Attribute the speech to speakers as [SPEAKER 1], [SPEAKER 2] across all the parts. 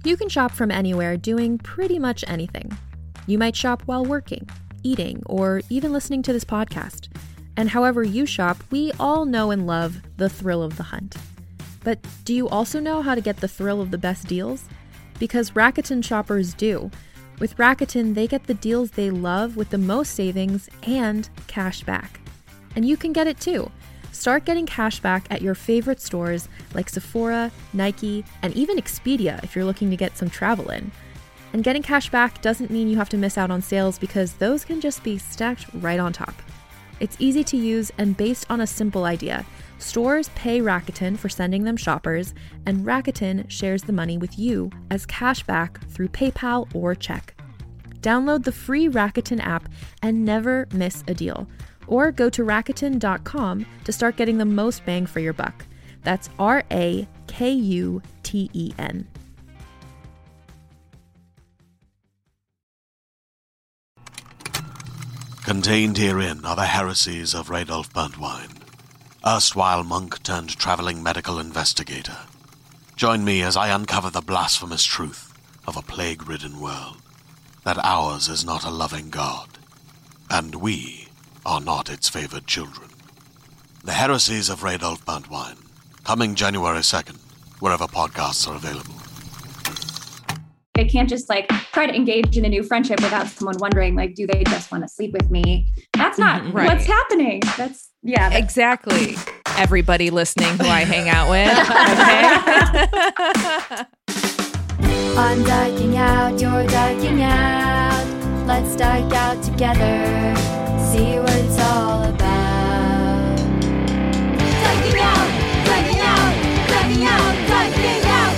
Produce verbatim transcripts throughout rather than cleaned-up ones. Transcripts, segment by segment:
[SPEAKER 1] You can shop from anywhere doing pretty much anything. You might shop while working, eating, or even listening to this podcast. And however you shop, we all know and love the thrill of the hunt. But do you also know how to get the thrill of the best deals? Because Rakuten shoppers do. With Rakuten, they get the deals they love with the most savings and cash back. And you can get it too. Start getting cash back at your favorite stores like Sephora, Nike, and even Expedia if you're looking to get some travel in. And getting cash back doesn't mean you have to miss out on sales because those can just be stacked right on top. It's easy to use and based on a simple idea. Stores pay Rakuten for sending them shoppers, and Rakuten shares the money with you as cash back through PayPal or check. Download the free Rakuten app and never miss a deal. Or go to Rakuten dot com to start getting the most bang for your buck. That's R A K U T E N.
[SPEAKER 2] Contained herein are the heresies of Radolf Burntwine, erstwhile monk turned traveling medical investigator. Join me as I uncover the blasphemous truth of a plague-ridden world, that ours is not a loving God, and we are not its favored children. The Heresies of Radolf Burntwine, coming January second, wherever podcasts are available.
[SPEAKER 3] I can't just like try to engage in a new friendship without someone wondering, like, do they just want to sleep with me? That's not
[SPEAKER 4] right.
[SPEAKER 3] what's happening. That's, yeah. That's-
[SPEAKER 4] exactly. Everybody listening who I hang out with. Okay?
[SPEAKER 5] I'm dyking out, you're dyking out. Let's dike out together. See what it's all about. Dyking out, dyking out, dyking out, dyking out.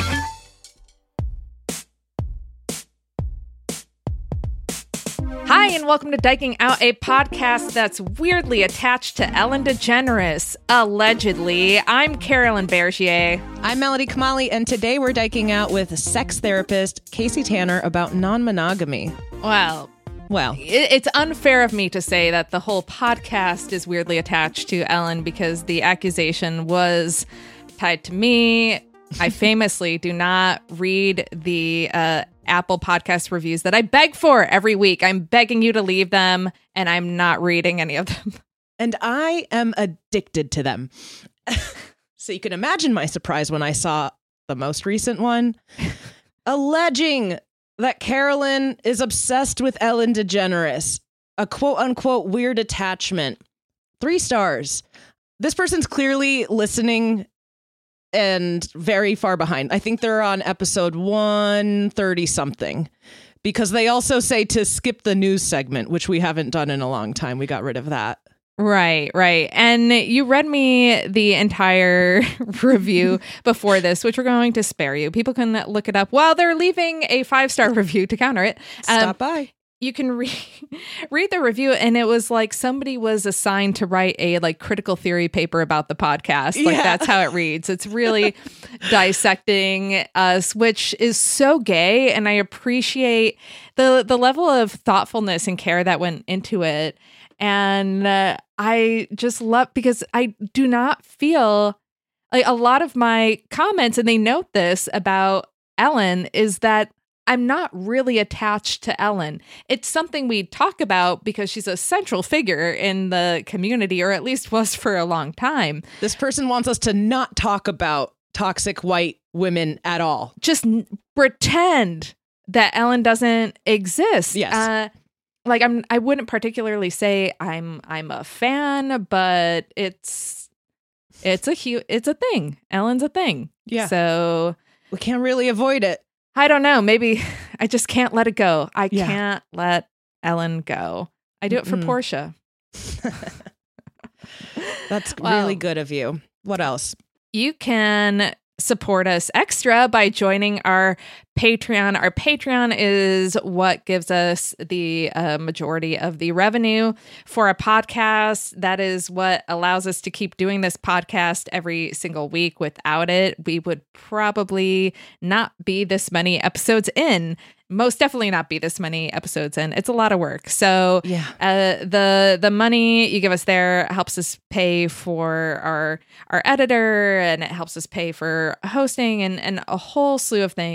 [SPEAKER 4] Hi, and welcome to Dyking Out, a podcast that's weirdly attached to Ellen DeGeneres, allegedly. I'm Carolyn Bergier.
[SPEAKER 6] I'm Melody Kamali, and today we're dyking out with sex therapist Casey Tanner about non-monogamy.
[SPEAKER 4] Well...
[SPEAKER 6] Well,
[SPEAKER 4] it's unfair of me to say that the whole podcast is weirdly attached to Ellen because the accusation was tied to me. I famously do not read the uh, Apple podcast reviews that I beg for every week. I'm begging you to leave them, and I'm not reading any of them.
[SPEAKER 6] And I am addicted to them. So you can imagine my surprise when I saw the most recent one, alleging that Carolyn is obsessed with Ellen DeGeneres, a quote-unquote weird attachment. Three stars. This person's clearly listening and very far behind. I think they're on episode one thirty something, because they also say to skip the news segment, which we haven't done in a long time. We got rid of that.
[SPEAKER 4] Right, right. And you read me the entire review before this, which we're going to spare you. People can look it up while they're leaving a five-star review to counter it.
[SPEAKER 6] Stop
[SPEAKER 4] um,
[SPEAKER 6] by.
[SPEAKER 4] You can re- read the review, and it was like somebody was assigned to write a like critical theory paper about the podcast. Like,
[SPEAKER 6] yeah.
[SPEAKER 4] That's how it reads. It's really dissecting us, which is so gay, and I appreciate the the level of thoughtfulness and care that went into it. And uh, I just love, because I do not feel like a lot of my comments, and they note this about Ellen, is that I'm not really attached to Ellen. It's something we talk about because she's a central figure in the community, or at least was for a long time.
[SPEAKER 6] This person wants us to not talk about toxic white women at all.
[SPEAKER 4] Just n- pretend that Ellen doesn't exist.
[SPEAKER 6] Yes.
[SPEAKER 4] Uh, like I'm, I wouldn't particularly say I'm, I'm a fan, but it's, it's a hu- it's a thing. Ellen's a thing.
[SPEAKER 6] Yeah.
[SPEAKER 4] So
[SPEAKER 6] we can't really avoid it.
[SPEAKER 4] I don't know. Maybe I just can't let it go. I
[SPEAKER 6] Yeah.
[SPEAKER 4] can't let Ellen go. I do it for
[SPEAKER 6] Mm-mm.
[SPEAKER 4] Portia.
[SPEAKER 6] That's
[SPEAKER 4] Well,
[SPEAKER 6] really good of you. What else?
[SPEAKER 4] You can support us extra by joining our Patreon. Our Patreon is what gives us the uh, majority of the revenue for a podcast. That is what allows us to keep doing this podcast every single week. Without it, we would probably not be this many episodes in. Most definitely not be this many episodes in. It's a lot of work. So
[SPEAKER 6] Yeah.
[SPEAKER 4] uh, the the money you give us there helps us pay for our our editor, and it helps us pay for hosting and, and a whole slew of things.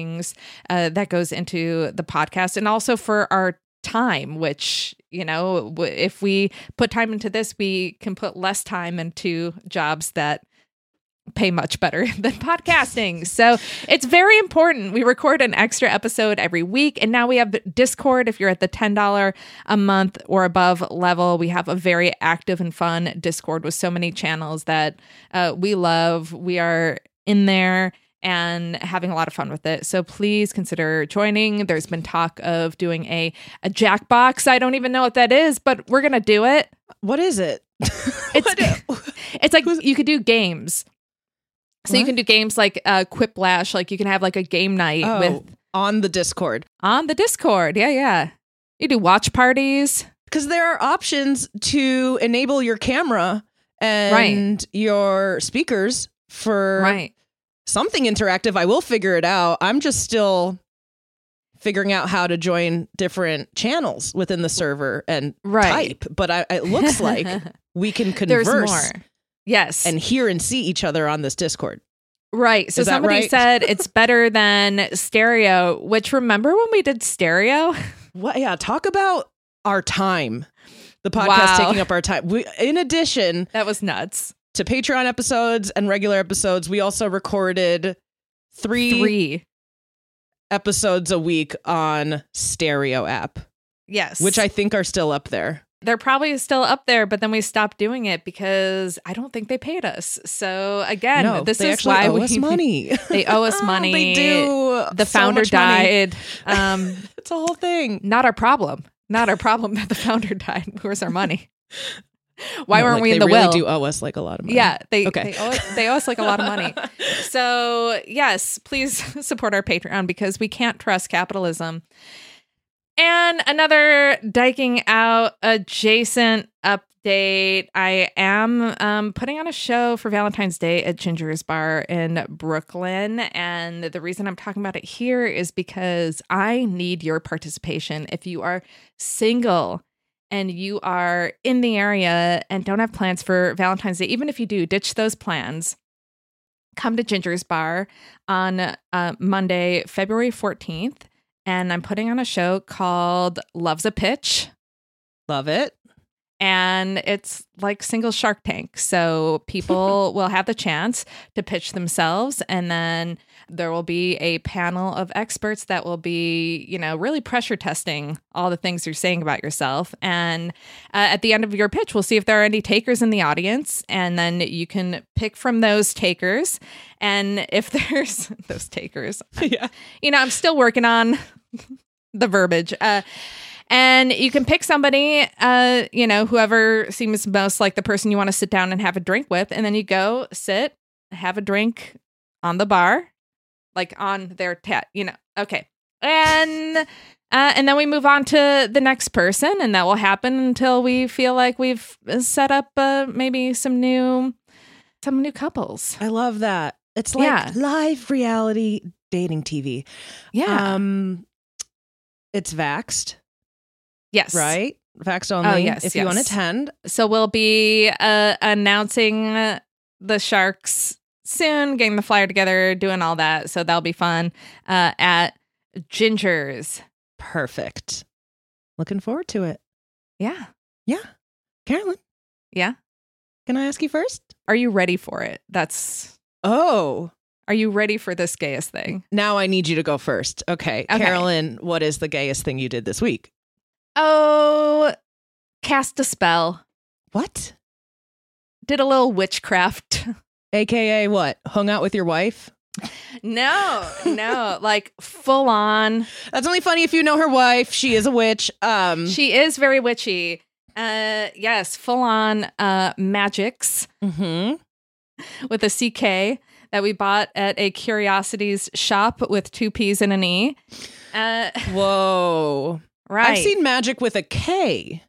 [SPEAKER 4] uh, that goes into the podcast, and also for our time, which, you know, w- if we put time into this, we can put less time into jobs that pay much better than podcasting. So it's very important. We record an extra episode every week, and now we have Discord. If you're at the ten dollars a month or above level, we have a very active and fun Discord with so many channels that uh, we love. We are in there and having a lot of fun with it. So please consider joining. There's been talk of doing a, a Jackbox. I don't even know what that is, but we're going to do it.
[SPEAKER 6] What is it?
[SPEAKER 4] It's, it's like you could do games. So what? You can do games like uh, Quiplash, like you can have like a game night
[SPEAKER 6] oh,
[SPEAKER 4] with
[SPEAKER 6] on the Discord.
[SPEAKER 4] On the Discord, yeah, yeah. You do watch parties.
[SPEAKER 6] Because there are options to enable your camera and
[SPEAKER 4] right.
[SPEAKER 6] your speakers for
[SPEAKER 4] right.
[SPEAKER 6] something interactive. I will figure it out. I'm just still figuring out how to join different channels within the server and
[SPEAKER 4] right.
[SPEAKER 6] type. But I, it looks like we can converse.
[SPEAKER 4] There's more. Yes.
[SPEAKER 6] And hear and see each other on this Discord.
[SPEAKER 4] Right. So somebody
[SPEAKER 6] right?
[SPEAKER 4] said it's better than stereo, which remember when we did stereo?
[SPEAKER 6] What? Yeah. Talk about our time. The podcast
[SPEAKER 4] wow.
[SPEAKER 6] taking up our time. We, in addition,
[SPEAKER 4] that was nuts.
[SPEAKER 6] To Patreon episodes and regular episodes, we also recorded three,
[SPEAKER 4] three
[SPEAKER 6] episodes a week on Stereo app.
[SPEAKER 4] Yes.
[SPEAKER 6] Which I think are still up there.
[SPEAKER 4] They're probably still up there, but then we stopped doing it because I don't think they paid us. So again,
[SPEAKER 6] no,
[SPEAKER 4] this
[SPEAKER 6] they
[SPEAKER 4] is why
[SPEAKER 6] owe
[SPEAKER 4] we
[SPEAKER 6] us money.
[SPEAKER 4] They owe us money.
[SPEAKER 6] They do.
[SPEAKER 4] The
[SPEAKER 6] so
[SPEAKER 4] founder died. Um,
[SPEAKER 6] it's a whole thing.
[SPEAKER 4] Not our problem. Not our problem that the founder died. Where's our money? Why
[SPEAKER 6] no,
[SPEAKER 4] weren't
[SPEAKER 6] like,
[SPEAKER 4] we in
[SPEAKER 6] they
[SPEAKER 4] the
[SPEAKER 6] really
[SPEAKER 4] will?
[SPEAKER 6] Do owe us like a lot of money.
[SPEAKER 4] Yeah, they
[SPEAKER 6] okay.
[SPEAKER 4] they, owe us, they owe us like a lot of money. So yes, please support our Patreon because we can't trust capitalism. And another Diking Out adjacent update. I am um, putting on a show for Valentine's Day at Ginger's Bar in Brooklyn. And the reason I'm talking about it here is because I need your participation. If you are single and you are in the area and don't have plans for Valentine's Day, even if you do, ditch those plans. Come to Ginger's Bar on uh, Monday, February fourteenth. And I'm putting on a show called Love's a Pitch.
[SPEAKER 6] Love it.
[SPEAKER 4] And it's like single Shark Tank. So people will have the chance to pitch themselves. And then there will be a panel of experts that will be, you know, really pressure testing all the things you're saying about yourself. And uh, at the end of your pitch, we'll see if there are any takers in the audience. And then you can pick from those takers. And if there's those takers,
[SPEAKER 6] yeah.
[SPEAKER 4] you know, I'm still working on the verbiage. Uh, And you can pick somebody, uh, you know, whoever seems most like the person you want to sit down and have a drink with. And then you go sit, have a drink on the bar, like on their tat, you know. Okay. And uh, and then we move on to the next person. And that will happen until we feel like we've set up uh, maybe some new, some new couples.
[SPEAKER 6] I love that. It's like
[SPEAKER 4] yeah.
[SPEAKER 6] live reality dating T V.
[SPEAKER 4] Yeah.
[SPEAKER 6] Um, it's Vaxxed.
[SPEAKER 4] Yes.
[SPEAKER 6] Right? Vaxxed only.
[SPEAKER 4] Oh, yes,
[SPEAKER 6] if
[SPEAKER 4] yes.
[SPEAKER 6] you want to attend.
[SPEAKER 4] So we'll be uh, announcing the Sharks soon, getting the flyer together, doing all that. So that'll be fun uh, at Ginger's.
[SPEAKER 6] Perfect. Looking forward to it.
[SPEAKER 4] Yeah.
[SPEAKER 6] Yeah. Carolyn.
[SPEAKER 4] Yeah.
[SPEAKER 6] Can I ask you first?
[SPEAKER 4] Are you ready for it? That's.
[SPEAKER 6] Oh.
[SPEAKER 4] Are you ready for this gayest thing?
[SPEAKER 6] Now I need you to go first. Okay.
[SPEAKER 4] Okay.
[SPEAKER 6] Carolyn, what is the gayest thing you did this week?
[SPEAKER 4] Oh, cast a spell.
[SPEAKER 6] What?
[SPEAKER 4] Did a little witchcraft.
[SPEAKER 6] A K A what? Hung out with your wife?
[SPEAKER 4] No, no, like full on.
[SPEAKER 6] That's only funny if you know her wife. She is a witch. Um,
[SPEAKER 4] She is very witchy. Uh, yes, full on uh, magics
[SPEAKER 6] mm-hmm.
[SPEAKER 4] with a C K that we bought at a Curiosities shop with two P's and an E. Uh,
[SPEAKER 6] Whoa.
[SPEAKER 4] right.
[SPEAKER 6] I've seen magic with a K.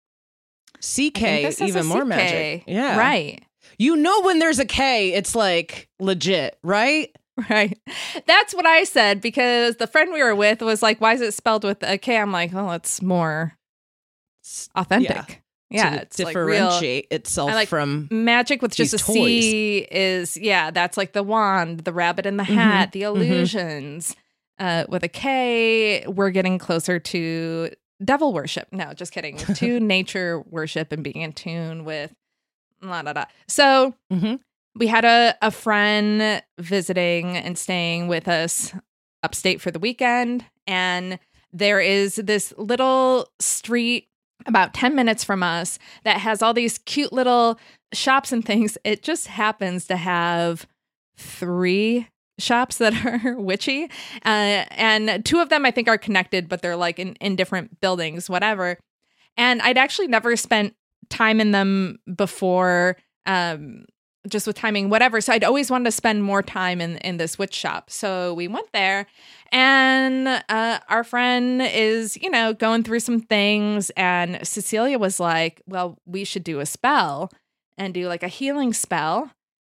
[SPEAKER 6] C K, even more magic. Yeah.
[SPEAKER 4] Right.
[SPEAKER 6] You know when there's a K, it's like legit, right?
[SPEAKER 4] Right. That's what I said because the friend we were with was like, why is it spelled with a K? I'm like, oh, it's more authentic. Yeah.
[SPEAKER 6] To
[SPEAKER 4] it's like
[SPEAKER 6] differentiate
[SPEAKER 4] real.
[SPEAKER 6] itself
[SPEAKER 4] I like
[SPEAKER 6] from
[SPEAKER 4] magic with just a
[SPEAKER 6] these
[SPEAKER 4] C is, yeah, that's like the wand, the rabbit in the hat,
[SPEAKER 6] Mm-hmm.
[SPEAKER 4] the illusions. uh, with a K, we're getting closer to devil worship. No, just kidding. To nature worship and being in tune with la da da. So
[SPEAKER 6] Mhm.
[SPEAKER 4] we had a, a friend visiting and staying with us upstate for the weekend. And there is this little street about ten minutes from us that has all these cute little shops and things. It just happens to have three shops that are witchy. Uh, and two of them I think are connected, but they're like in, in different buildings, whatever. And I'd actually never spent time in them before, um, just with timing, whatever. So I'd always wanted to spend more time in, in this witch shop. So we went there, and uh, our friend is, you know, going through some things. And Cecilia was like, well, we should do a spell and do like a healing spell.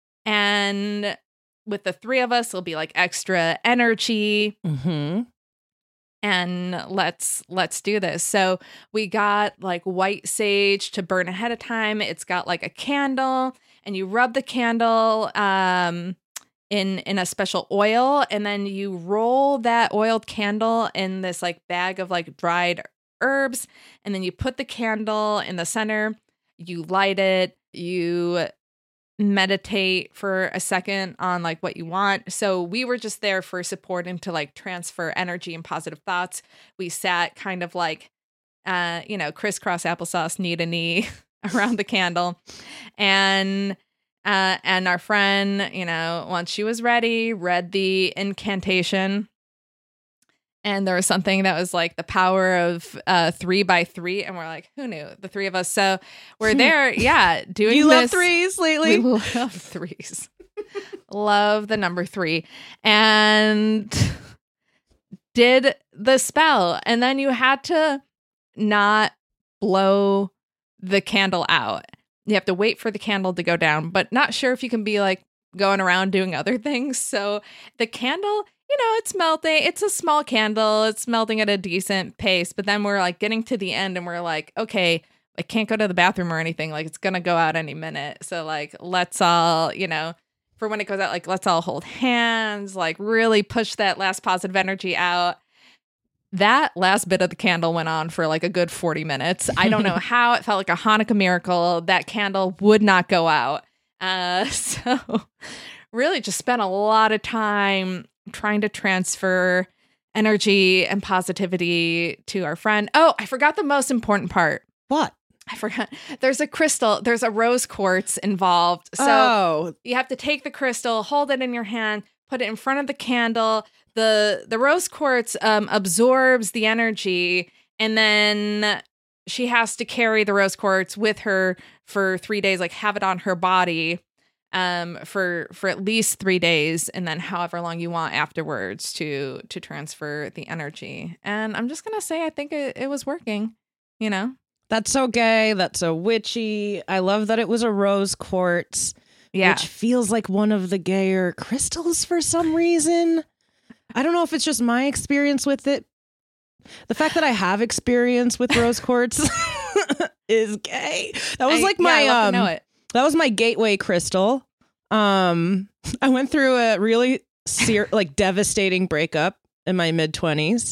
[SPEAKER 4] And with the three of us, it'll be like extra energy.
[SPEAKER 6] Mm-hmm.
[SPEAKER 4] And let's let's do this. So we got like white sage to burn ahead of time. It's got like a candle, and you rub the candle um, in in a special oil, and then you roll that oiled candle in this like bag of like dried herbs, and then you put the candle in the center. You light it. You meditate for a second on like what you want. So we were just there for support and to like transfer energy and positive thoughts. We sat kind of like, uh, you know, crisscross applesauce, knee to knee around the candle. And, uh, and our friend, you know, once she was ready, read the incantation. And there was something that was like the power of uh, three by three. And we're like, who knew? The three of us. So we're there, yeah, doing
[SPEAKER 6] You
[SPEAKER 4] this.
[SPEAKER 6] love threes lately?
[SPEAKER 4] We love threes. Love the number three. And did the spell. And then you had to not blow the candle out. You have to wait for the candle to go down, but not sure if you can be like going around doing other things. So the candle, you know, it's melting. It's a small candle. It's melting at a decent pace. But then we're like getting to the end and we're like, okay, I can't go to the bathroom or anything. Like it's going to go out any minute. So like, let's all, you know, for when it goes out, like, let's all hold hands, like really push that last positive energy out. That last bit of the candle went on for like a good forty minutes. I don't know how. It felt like a Hanukkah miracle. That candle would not go out. Uh, so really just spent a lot of time trying to transfer energy and positivity to our friend. Oh, I forgot the most important part.
[SPEAKER 6] What?
[SPEAKER 4] I forgot. There's a crystal. There's a rose quartz involved. So
[SPEAKER 6] oh.
[SPEAKER 4] you have to take the crystal, hold it in your hand, put it in front of the candle. The the rose quartz um, absorbs the energy, and then she has to carry the rose quartz with her for three days, like have it on her body um, for for at least three days, and then however long you want afterwards to to transfer the energy. And I'm just gonna say, I think it, it was working. You know,
[SPEAKER 6] That's so gay. That's so witchy. I love that it was a rose quartz,
[SPEAKER 4] yeah.
[SPEAKER 6] which feels like one of the gayer crystals for some reason. I don't know if it's just my experience with it. The fact that I have experience with rose quartz is gay. That was
[SPEAKER 4] I-
[SPEAKER 6] like
[SPEAKER 4] yeah,
[SPEAKER 6] my
[SPEAKER 4] I love to
[SPEAKER 6] um
[SPEAKER 4] know it.
[SPEAKER 6] that was my gateway crystal. Um I went through a really ser- like devastating breakup in my mid twenties,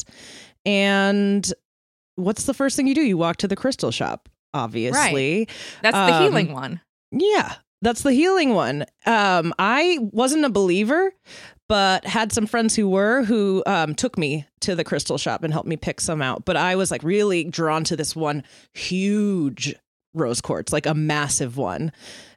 [SPEAKER 6] and what's the first thing you do? You walk to the crystal shop, obviously.
[SPEAKER 4] That's the
[SPEAKER 6] Um,
[SPEAKER 4] healing one.
[SPEAKER 6] Yeah, that's the healing one. Um, I wasn't a believer, but had some friends who were, who um, took me to the crystal shop and helped me pick some out. But I was like really drawn to this one huge rose quartz, like a massive one.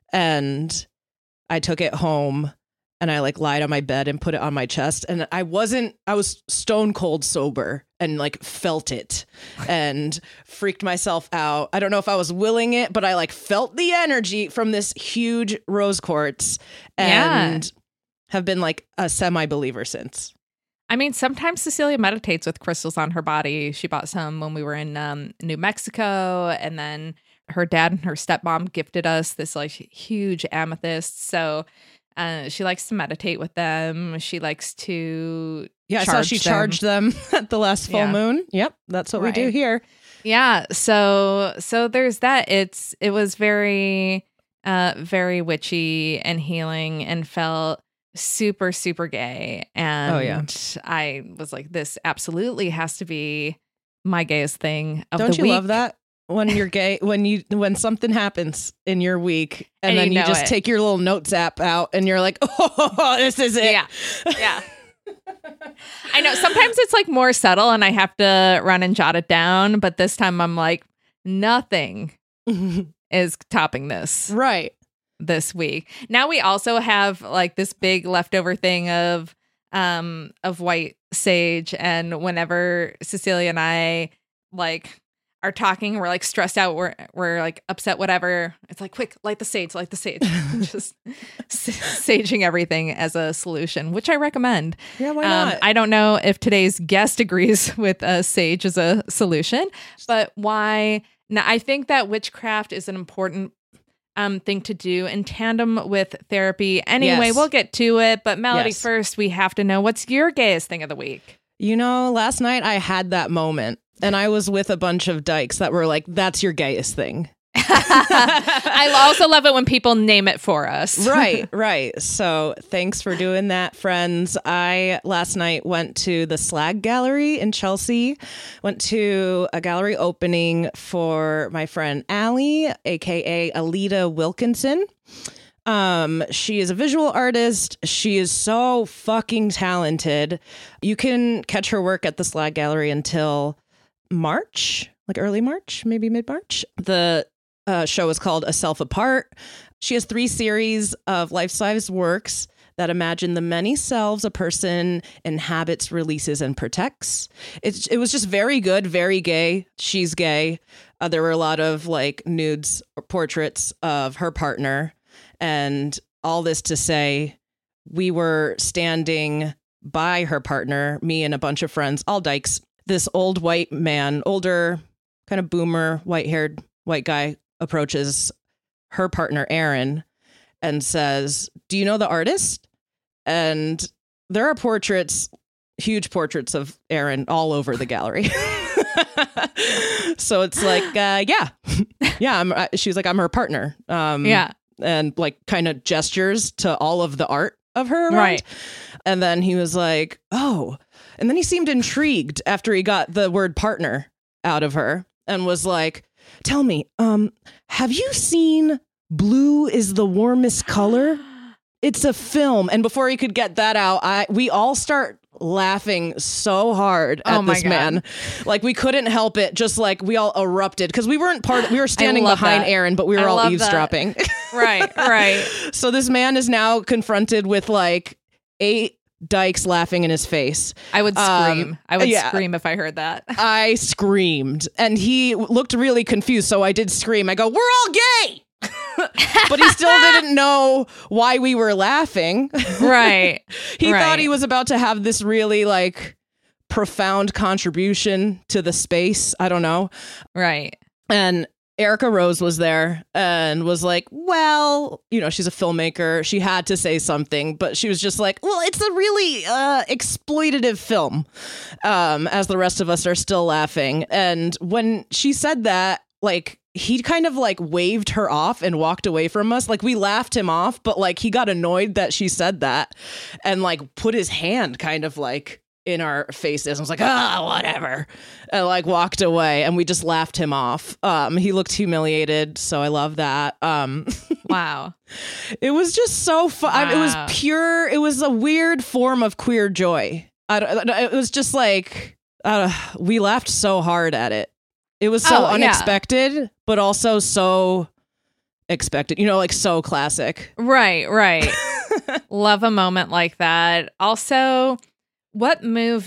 [SPEAKER 6] And I took it home and I like lied on my bed and put it on my chest. And I wasn't, I was stone cold sober and like felt it and freaked myself out. I don't know if I was willing it, but I like felt the energy from this huge rose quartz and
[SPEAKER 4] Yeah.
[SPEAKER 6] have been like a semi-believer since.
[SPEAKER 4] I mean, sometimes Cecilia meditates with crystals on her body. She bought some when we were in um, New Mexico, and then her dad and her stepmom gifted us this like huge amethyst. So uh, she likes to meditate with them. She likes to
[SPEAKER 6] Yeah, I saw
[SPEAKER 4] charge
[SPEAKER 6] she
[SPEAKER 4] them.
[SPEAKER 6] charged them at the last full
[SPEAKER 4] Yeah.
[SPEAKER 6] moon. Yep, that's what we do
[SPEAKER 4] Right.
[SPEAKER 6] here.
[SPEAKER 4] Yeah, so so there's that. It's it was very uh very witchy and healing and felt super, super gay. And
[SPEAKER 6] Oh, yeah.
[SPEAKER 4] I was like, this absolutely has to be my gayest thing of
[SPEAKER 6] Don't
[SPEAKER 4] the
[SPEAKER 6] you
[SPEAKER 4] week.
[SPEAKER 6] love that? When you're gay, when you when something happens in your week, and,
[SPEAKER 4] And
[SPEAKER 6] then
[SPEAKER 4] you
[SPEAKER 6] you
[SPEAKER 4] know
[SPEAKER 6] just
[SPEAKER 4] it.
[SPEAKER 6] take your little notes app out, and you're like, "Oh, this is it."
[SPEAKER 4] Yeah. Yeah. I know sometimes it's like more subtle and I have to run and jot it down. But this time I'm like, nothing is topping this
[SPEAKER 6] Right.
[SPEAKER 4] this week. Now we also have like this big leftover thing of um of white sage. And whenever Cecilia and I like are talking, we're like stressed out, we're we're like upset, whatever. It's like, quick, light the sage, light the sage. Just s- saging everything as a solution, which I recommend.
[SPEAKER 6] Yeah. Why
[SPEAKER 4] Um,
[SPEAKER 6] not?
[SPEAKER 4] I don't know if today's guest agrees with uh, sage as a solution, but why? Now, I think that witchcraft is an important um, thing to do in tandem with therapy. Anyway,
[SPEAKER 6] Yes.
[SPEAKER 4] we'll get to it. But Melody,
[SPEAKER 6] Yes.
[SPEAKER 4] first, we have to know, what's your gayest thing of the week?
[SPEAKER 6] You know, last night I had that moment, and I was with a bunch of dykes that were like, "That's your gayest thing."
[SPEAKER 4] I also love it when people name it for us.
[SPEAKER 6] Right, right. So thanks for doing that, friends. I last night went to the Slag Gallery in Chelsea, went to a gallery opening for my friend Allie, aka Alita Wilkinson. Um, she is a visual artist. She is so fucking talented. You can catch her work at the Slag Gallery until March, like early March, maybe mid-March. The uh, show is called A Self Apart. She has three series of life-size works that imagine the many selves a person inhabits, releases, and protects. It's, it was just very good, very gay. She's gay. Uh, there were a lot of like nudes or portraits of her partner. And all this to say, we were standing by her partner, me and a bunch of friends, all dykes. This old white man, older, kind of boomer, white-haired white guy approaches her partner, Aaron, and says, "Do you know the artist?" And there are portraits, huge portraits of Aaron all over the gallery. So it's like, uh, yeah, yeah. I'm, uh, she was like, "I'm her partner." Um,
[SPEAKER 4] Yeah.
[SPEAKER 6] And like kind of gestures to all of the art of her around.
[SPEAKER 4] Right.
[SPEAKER 6] And then he was like, "Oh," and then he seemed intrigued after he got the word partner out of her and was like, "Tell me, um, have you seen Blue is the Warmest Color? It's a film." And before he could get that out, I we all start laughing so hard at
[SPEAKER 4] Oh my
[SPEAKER 6] this
[SPEAKER 4] God.
[SPEAKER 6] man. Like we couldn't help it. Just like we all erupted because we weren't part we were standing
[SPEAKER 4] love
[SPEAKER 6] behind
[SPEAKER 4] that.
[SPEAKER 6] Aaron, but we were
[SPEAKER 4] I
[SPEAKER 6] all
[SPEAKER 4] love that.
[SPEAKER 6] eavesdropping.
[SPEAKER 4] Right, right.
[SPEAKER 6] So this man is now confronted with like eight dykes laughing in his face.
[SPEAKER 4] I would
[SPEAKER 6] Um,
[SPEAKER 4] scream. I would
[SPEAKER 6] yeah.
[SPEAKER 4] scream if I heard that.
[SPEAKER 6] I screamed and he looked really confused. So I did scream. I go, "We're all gay." But he still didn't know why we were laughing.
[SPEAKER 4] Right.
[SPEAKER 6] He
[SPEAKER 4] right.
[SPEAKER 6] thought he was about to have this really like profound contribution to the space. I don't know.
[SPEAKER 4] Right.
[SPEAKER 6] And Erica Rose was there and was like, "Well, you know, she's a filmmaker. She had to say something, but she was just like, well, it's a really uh, exploitative film," um, as the rest of us are still laughing. And when she said that, like, he kind of like waved her off and walked away from us. Like we laughed him off, but like he got annoyed that she said that and like put his hand kind of like in our faces and was like, "Ah, whatever," and like walked away, and we just laughed him off. Um, he looked humiliated, so I love that. Um,
[SPEAKER 4] Wow.
[SPEAKER 6] it was just so fun. It was
[SPEAKER 4] Wow.
[SPEAKER 6] pure. It was a weird form of queer joy. I don't, it was just like uh, we laughed so hard at it. It was so
[SPEAKER 4] Oh, yeah.
[SPEAKER 6] unexpected, but also so expected. You know, like so classic.
[SPEAKER 4] Right, right. Love a moment like that. Also, what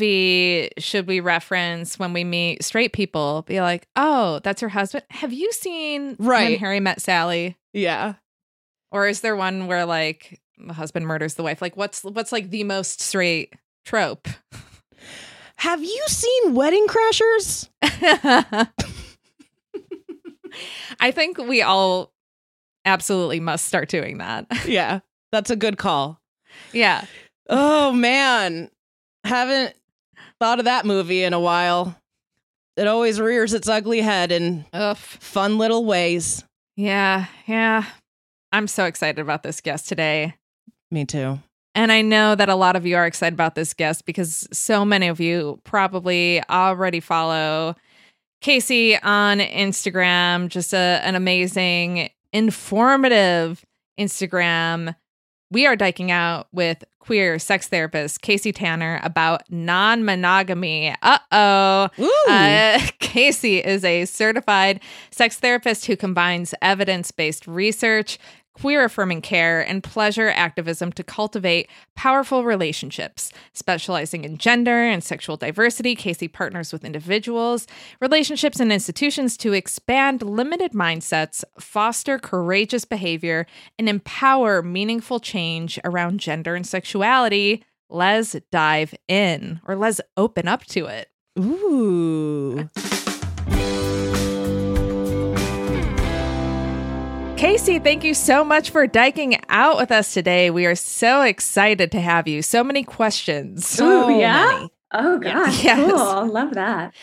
[SPEAKER 4] movie should we reference when we meet straight people? Be like, "Oh, that's her husband. Have you seen When
[SPEAKER 6] Right.
[SPEAKER 4] Harry Met Sally?"
[SPEAKER 6] Yeah.
[SPEAKER 4] Or is there one where like the husband murders the wife? Like, what's what's like the most straight trope?
[SPEAKER 6] Have you seen Wedding Crashers?
[SPEAKER 4] I think we all absolutely must start doing that.
[SPEAKER 6] Yeah, that's a good call.
[SPEAKER 4] Yeah.
[SPEAKER 6] Oh man, haven't thought of that movie in a while. It always rears its ugly head in
[SPEAKER 4] Ugh.
[SPEAKER 6] fun little ways.
[SPEAKER 4] Yeah. Yeah. I'm so excited about this guest today.
[SPEAKER 6] Me too.
[SPEAKER 4] And I know that a lot of you are excited about this guest because so many of you probably already follow Casey on Instagram. Just a, an amazing, informative Instagram. We are diking out with queer sex therapist Casey Tanner about non-monogamy. Uh-oh. Uh, Casey is a certified sex therapist who combines evidence-based research, queer-affirming care, and pleasure activism to cultivate powerful relationships. Specializing in gender and sexual diversity, Casey partners with individuals, relationships, and institutions to expand limited mindsets, foster courageous behavior, and empower meaningful change around gender and sexuality. Let's dive in, or let's open up to it.
[SPEAKER 6] Ooh.
[SPEAKER 4] Casey, thank you so much for diking out with us today. We are so excited to have you. So many questions.
[SPEAKER 6] So
[SPEAKER 3] Ooh, yeah?
[SPEAKER 6] many.
[SPEAKER 3] Oh gosh,
[SPEAKER 4] Yes.
[SPEAKER 3] cool. Love that.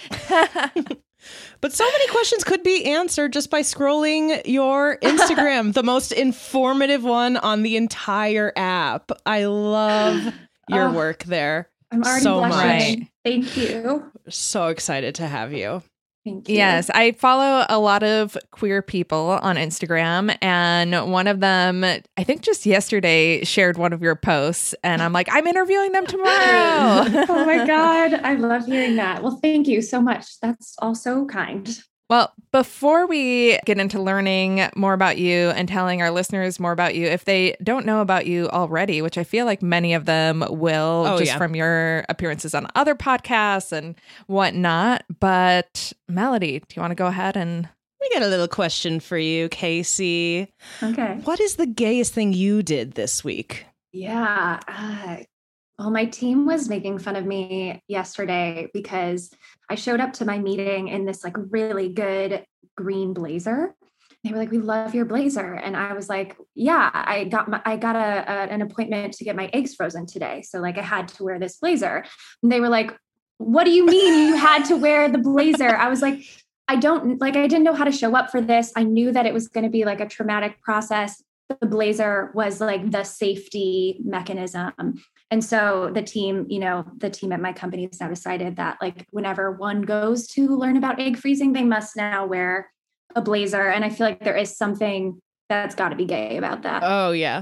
[SPEAKER 6] But so many questions could be answered just by scrolling your Instagram, the most informative one on the entire app. I love your
[SPEAKER 3] Oh,
[SPEAKER 6] work there.
[SPEAKER 3] I'm already
[SPEAKER 6] so
[SPEAKER 3] blushing.
[SPEAKER 4] much.
[SPEAKER 3] Thank you.
[SPEAKER 6] So excited to have you.
[SPEAKER 3] Thank you.
[SPEAKER 4] Yes, I follow a lot of queer people on Instagram, and one of them, I think just yesterday, shared one of your posts, and I'm like, I'm interviewing them tomorrow.
[SPEAKER 3] Oh my God. I love hearing that. Well, thank you so much. That's all so kind.
[SPEAKER 4] Well, before we get into learning more about you and telling our listeners more about you, if they don't know about you already, which I feel like many of them will
[SPEAKER 6] Oh,
[SPEAKER 4] just
[SPEAKER 6] yeah.
[SPEAKER 4] from your appearances on other podcasts and whatnot. But Melody, do you want to go ahead and...
[SPEAKER 6] We got a little question for you, Casey.
[SPEAKER 3] Okay.
[SPEAKER 6] What is the gayest thing you did this week?
[SPEAKER 3] Yeah. Uh, well, my team was making fun of me yesterday because I showed up to my meeting in this like really good green blazer. They were like, "We love your blazer," and I was like, "Yeah, I got my, I got a, a an appointment to get my eggs frozen today, so like I had to wear this blazer." And they were like, "What do you mean you had to wear the blazer?" I was like, "I don't like I didn't know how to show up for this. I knew that it was going to be like a traumatic process. The blazer was like the safety mechanism." And so the team, you know, the team at my company has now decided that like whenever one goes to learn about egg freezing, they must now wear a blazer. And I feel like there is something that's got to be gay about that.
[SPEAKER 6] Oh, yeah.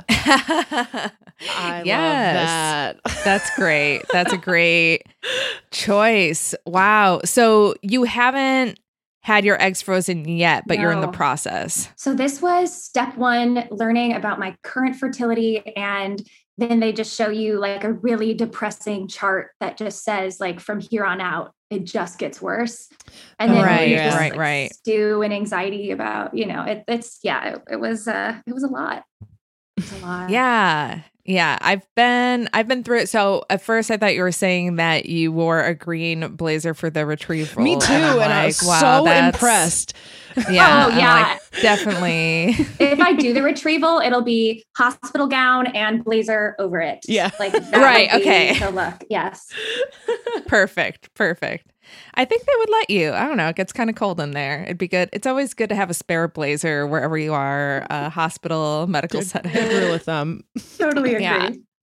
[SPEAKER 6] I
[SPEAKER 4] Yes.
[SPEAKER 6] love that.
[SPEAKER 4] That's great. That's a great choice. Wow. So you haven't had your eggs frozen yet, but you're in the
[SPEAKER 3] No.
[SPEAKER 4] process.
[SPEAKER 3] So this was step one, learning about my current fertility. And then they just show you like a really depressing chart that just says like from here on out, it just gets worse. And then
[SPEAKER 4] Right,
[SPEAKER 3] you just,
[SPEAKER 4] right,
[SPEAKER 3] like,
[SPEAKER 4] right.
[SPEAKER 3] stew and anxiety about, you know, it, it's, yeah, it, it was, uh, it was a lot. It was a lot.
[SPEAKER 4] Yeah. Yeah. I've been I've been through it. So at first I thought you were saying that you wore a green blazer for the retrieval.
[SPEAKER 6] Me too.
[SPEAKER 4] And, I'm
[SPEAKER 6] And I
[SPEAKER 4] like,
[SPEAKER 6] was
[SPEAKER 4] wow,
[SPEAKER 6] so
[SPEAKER 4] that's-
[SPEAKER 6] impressed.
[SPEAKER 4] Yeah.
[SPEAKER 3] Oh,
[SPEAKER 4] I'm
[SPEAKER 3] yeah.
[SPEAKER 4] like, definitely.
[SPEAKER 3] If I do the retrieval, it'll be hospital gown and blazer over it.
[SPEAKER 6] Yeah.
[SPEAKER 3] Like that
[SPEAKER 4] Right,
[SPEAKER 3] would be
[SPEAKER 4] okay.
[SPEAKER 3] the look. Yes.
[SPEAKER 4] Perfect. Perfect. I think they would let you. I don't know. It gets kind of cold in there. It'd be good. It's always good to have a spare blazer wherever you are, uh, hospital, medical
[SPEAKER 6] Good,
[SPEAKER 4] setting.
[SPEAKER 6] good rule of thumb.
[SPEAKER 3] Totally agree.
[SPEAKER 4] Yeah.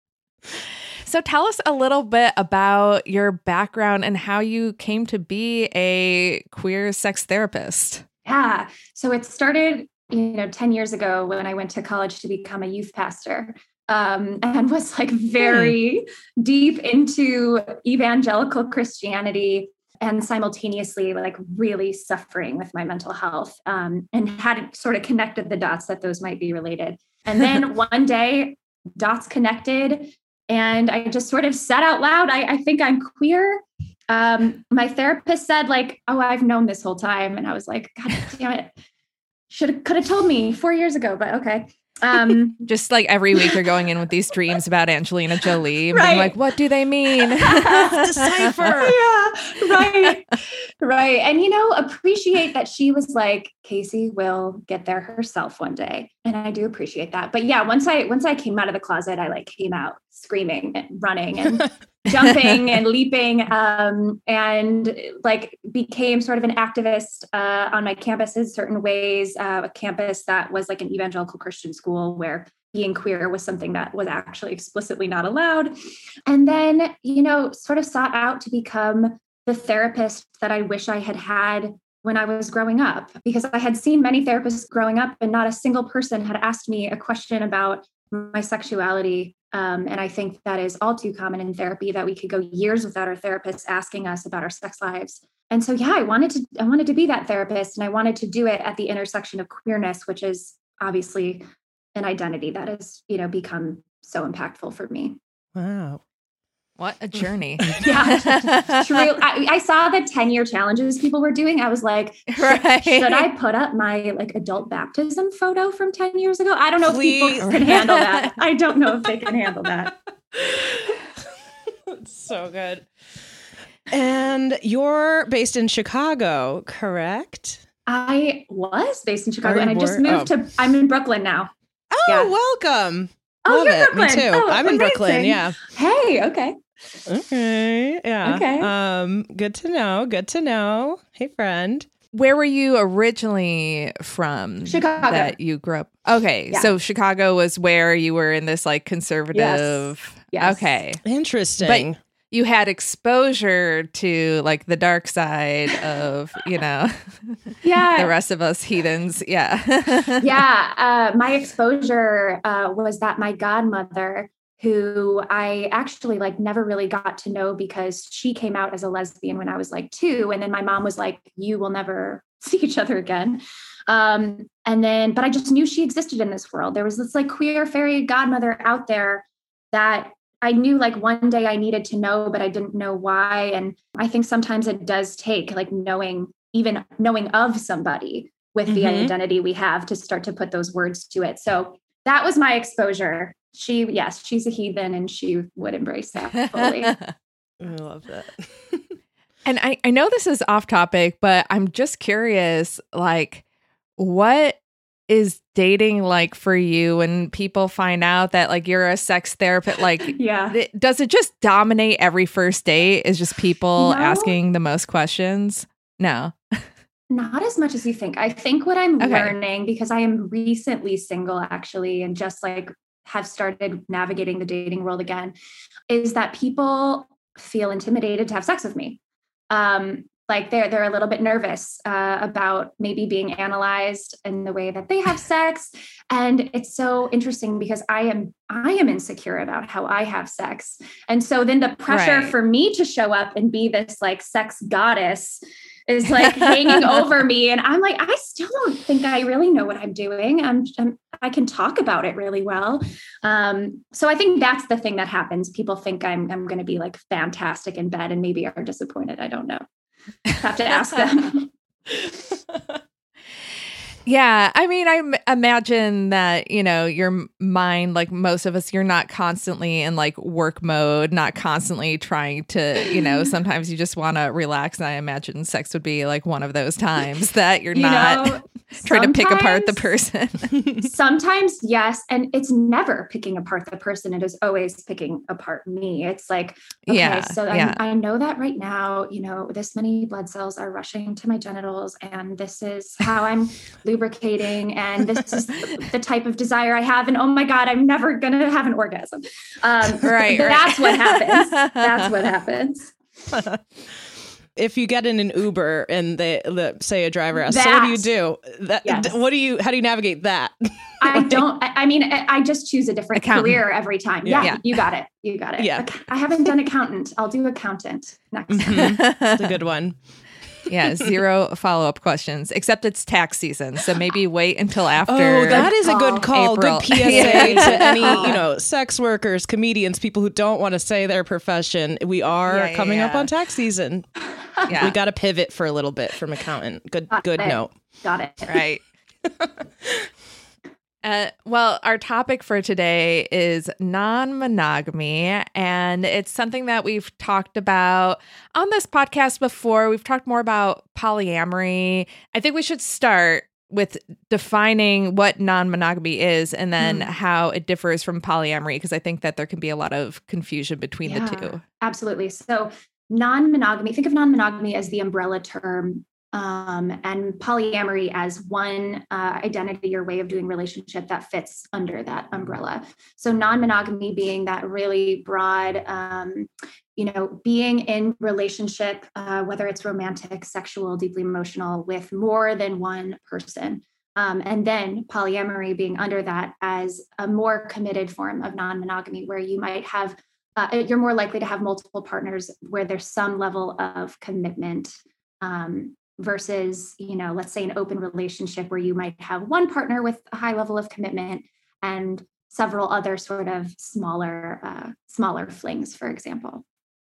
[SPEAKER 4] So tell us a little bit about your background and how you came to be a queer sex therapist.
[SPEAKER 3] Yeah. So it started, you know, ten years ago when I went to college to become a youth pastor, um, and was like very deep into evangelical Christianity and simultaneously like really suffering with my mental health, um, and hadn't sort of connected the dots that those might be related. And then one day dots connected and I just sort of said out loud, I, I think I'm queer. Um, my therapist said like, "Oh, I've known this whole time." And I was like, "God damn it. Should have, could have told me four years ago, but okay." Um,
[SPEAKER 4] Just like every week you're going in with these dreams about Angelina Jolie. And I'm
[SPEAKER 3] Right.
[SPEAKER 4] like, what do they mean?
[SPEAKER 6] Decipher.
[SPEAKER 3] yeah, right. Right. And, you know, appreciate that she was like, Casey will get there herself one day. And I do appreciate that. But yeah, once I, once I came out of the closet, I like came out screaming and running and jumping and leaping, um, and like became sort of an activist uh, on my campus in certain ways, uh, a campus that was like an evangelical Christian school where being queer was something that was actually explicitly not allowed. And then, you know, sort of sought out to become the therapist that I wish I had had when I was growing up, because I had seen many therapists growing up and not a single person had asked me a question about my sexuality. Um, and I think that is all too common in therapy, that we could go years without our therapists asking us about our sex lives. And so, yeah, I wanted to, I wanted to be that therapist, and I wanted to do it at the intersection of queerness, which is obviously an identity that has, you know, become so impactful for me.
[SPEAKER 6] Wow.
[SPEAKER 4] What a journey.
[SPEAKER 3] Yeah, true. I, I saw the ten year challenges people were doing. I was like,
[SPEAKER 4] right.
[SPEAKER 3] should I put up my like adult baptism photo from ten years ago? I don't know
[SPEAKER 6] Please.
[SPEAKER 3] if people can handle that. I don't know if they can handle that.
[SPEAKER 6] So good. And you're based in Chicago, correct?
[SPEAKER 3] I was based in Chicago
[SPEAKER 6] Are you
[SPEAKER 3] and I just
[SPEAKER 6] born-
[SPEAKER 3] moved
[SPEAKER 6] oh.
[SPEAKER 3] to, I'm in Brooklyn now.
[SPEAKER 6] Oh,
[SPEAKER 3] Yeah.
[SPEAKER 6] welcome.
[SPEAKER 3] Oh,
[SPEAKER 6] Love
[SPEAKER 3] you're
[SPEAKER 6] it.
[SPEAKER 3] Brooklyn.
[SPEAKER 6] Me too.
[SPEAKER 3] Oh,
[SPEAKER 6] I'm in Brooklyn.
[SPEAKER 3] amazing.
[SPEAKER 6] Yeah.
[SPEAKER 3] Hey, okay.
[SPEAKER 6] Okay. Yeah.
[SPEAKER 3] Okay.
[SPEAKER 6] Um, good to know. Good to know. Hey, friend.
[SPEAKER 4] Where were you originally from?
[SPEAKER 3] Chicago.
[SPEAKER 4] That you grew up. Okay.
[SPEAKER 3] Yeah.
[SPEAKER 4] So Chicago was where you were in this like conservative.
[SPEAKER 3] Yes.
[SPEAKER 4] Okay.
[SPEAKER 6] Interesting.
[SPEAKER 4] You had exposure to like the dark side of, you know,
[SPEAKER 3] Yeah.
[SPEAKER 4] the rest of us heathens. Yeah.
[SPEAKER 3] yeah. Uh, my exposure uh, was that my godmother, who I actually like never really got to know because she came out as a lesbian when I was like two. And then my mom was like, you will never see each other again. Um, and then, but I just knew she existed in this world. There was this like queer fairy godmother out there that I knew like one day I needed to know, but I didn't know why. And I think sometimes it does take like knowing, even knowing of somebody with the
[SPEAKER 6] Mhm.
[SPEAKER 3] identity we have to start to put those words to it. So that was my exposure. She, yes, she's a heathen and she would embrace that fully.
[SPEAKER 6] I love that.
[SPEAKER 4] And I, I know this is off topic, but I'm just curious, like, what is dating like for you when people find out that like you're a sex therapist? Like,
[SPEAKER 3] Yeah.
[SPEAKER 4] th- does it just dominate every first date? Is just people
[SPEAKER 3] No.
[SPEAKER 4] asking the most questions? No.
[SPEAKER 3] Not as much as you think. I think what I'm
[SPEAKER 4] Okay.
[SPEAKER 3] learning, because I am recently single actually, and just like have started navigating the dating world again, is that people feel intimidated to have sex with me. Um, like they're they're a little bit nervous uh, about maybe being analyzed in the way that they have sex. And it's so interesting because I am I am insecure about how I have sex. And so then the pressure
[SPEAKER 4] Right.
[SPEAKER 3] for me to show up and be this like sex goddess is like hanging over me. And I'm like, I still don't think I really know what I'm doing. I'm, I'm I can talk about it really well. Um, so I think that's the thing that happens. People think I'm I'm going to be like fantastic in bed and maybe are disappointed. I don't know. Have to ask them.
[SPEAKER 4] Yeah. I mean, I m- imagine that, you know, your m- mind, like most of us, you're not constantly in like work mode, not constantly trying to, you know, sometimes you just want to relax. And I imagine sex would be like one of those times that you're
[SPEAKER 3] You
[SPEAKER 4] not
[SPEAKER 3] know,
[SPEAKER 4] trying to pick apart the
[SPEAKER 3] sometimes-
[SPEAKER 4] person.
[SPEAKER 3] Sometimes, yes. And it's never picking apart the person. It is always picking apart me. It's like, okay,
[SPEAKER 4] Yeah,
[SPEAKER 3] so
[SPEAKER 4] yeah.
[SPEAKER 3] I, I know that right now, you know, this many blood cells are rushing to my genitals and this is how I'm lubricating. And this is the, the type of desire I have. And oh my God, I'm never going to have an orgasm. Um,
[SPEAKER 4] Right,
[SPEAKER 3] That's
[SPEAKER 4] right.
[SPEAKER 3] what happens. That's what happens.
[SPEAKER 6] If you get in an Uber and they, the, say a driver asks, so what do you
[SPEAKER 3] That.
[SPEAKER 6] do? That,
[SPEAKER 3] Yes.
[SPEAKER 6] d- what do you, how do you navigate that?
[SPEAKER 3] I don't, I I mean, I I just choose a different
[SPEAKER 4] Accountant.
[SPEAKER 3] career every time.
[SPEAKER 6] Yeah.
[SPEAKER 3] Yeah,
[SPEAKER 4] Yeah.
[SPEAKER 3] you got it. You got it.
[SPEAKER 6] Yeah.
[SPEAKER 3] Ac- I haven't done accountant. I'll do accountant next.
[SPEAKER 6] That's a good one.
[SPEAKER 4] Yeah, zero follow-up questions, except it's tax season. So maybe wait until after.
[SPEAKER 6] Oh, that is a good call.
[SPEAKER 4] April.
[SPEAKER 6] Good P S A
[SPEAKER 3] Yeah.
[SPEAKER 6] to any, you know, sex workers, comedians, people who don't want to say their profession. We are
[SPEAKER 4] Yeah, yeah,
[SPEAKER 6] coming up
[SPEAKER 4] yeah.
[SPEAKER 6] on tax season.
[SPEAKER 4] Yeah.
[SPEAKER 6] We got to pivot for a little bit from accountant. Good,
[SPEAKER 3] Got
[SPEAKER 6] good
[SPEAKER 3] it.
[SPEAKER 6] note.
[SPEAKER 3] Got it.
[SPEAKER 4] Right. Uh, well, our topic for today is non-monogamy, and it's something that we've talked about on this podcast before. We've talked more about polyamory. I think we should start with defining what non-monogamy is and then
[SPEAKER 3] Mm.
[SPEAKER 4] how it differs from polyamory, because I think that there can be a lot of confusion between
[SPEAKER 3] Yeah,
[SPEAKER 4] the two.
[SPEAKER 3] Absolutely. So non-monogamy, think of non-monogamy as the umbrella term, um, and polyamory as one uh, identity or way of doing relationship that fits under that umbrella. So non-monogamy being that really broad, um, you know, being in relationship, uh, whether it's romantic, sexual, deeply emotional, with more than one person. Um, and then polyamory being under that as a more committed form of non-monogamy, where you might have, uh, you're more likely to have multiple partners where there's some level of commitment, um, versus, you know, let's say an open relationship where you might have one partner with a high level of commitment and several other sort of smaller, uh, smaller flings, for example.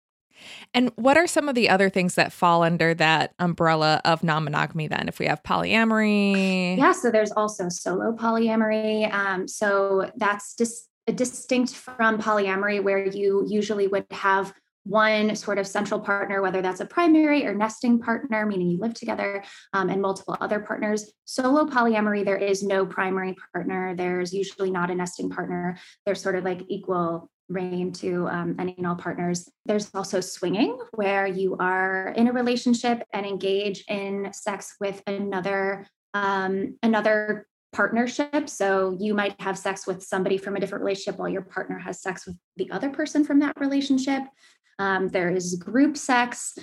[SPEAKER 4] And what are some of the other things that fall under that umbrella of non-monogamy then, if we have polyamory?
[SPEAKER 3] Yeah, so there's also solo polyamory. Um, so that's just distinct from polyamory, where you usually would have one sort of central partner, whether that's a primary or nesting partner, meaning you live together, um, and multiple other partners. Solo polyamory, there is no primary partner. There's usually not a nesting partner. They're sort of like equal reign to um, any and all partners. There's also swinging, where you are in a relationship and engage in sex with another um, another partnership. So you might have sex with somebody from a different relationship while your partner has sex with the other person from that relationship. Um, there is group sex.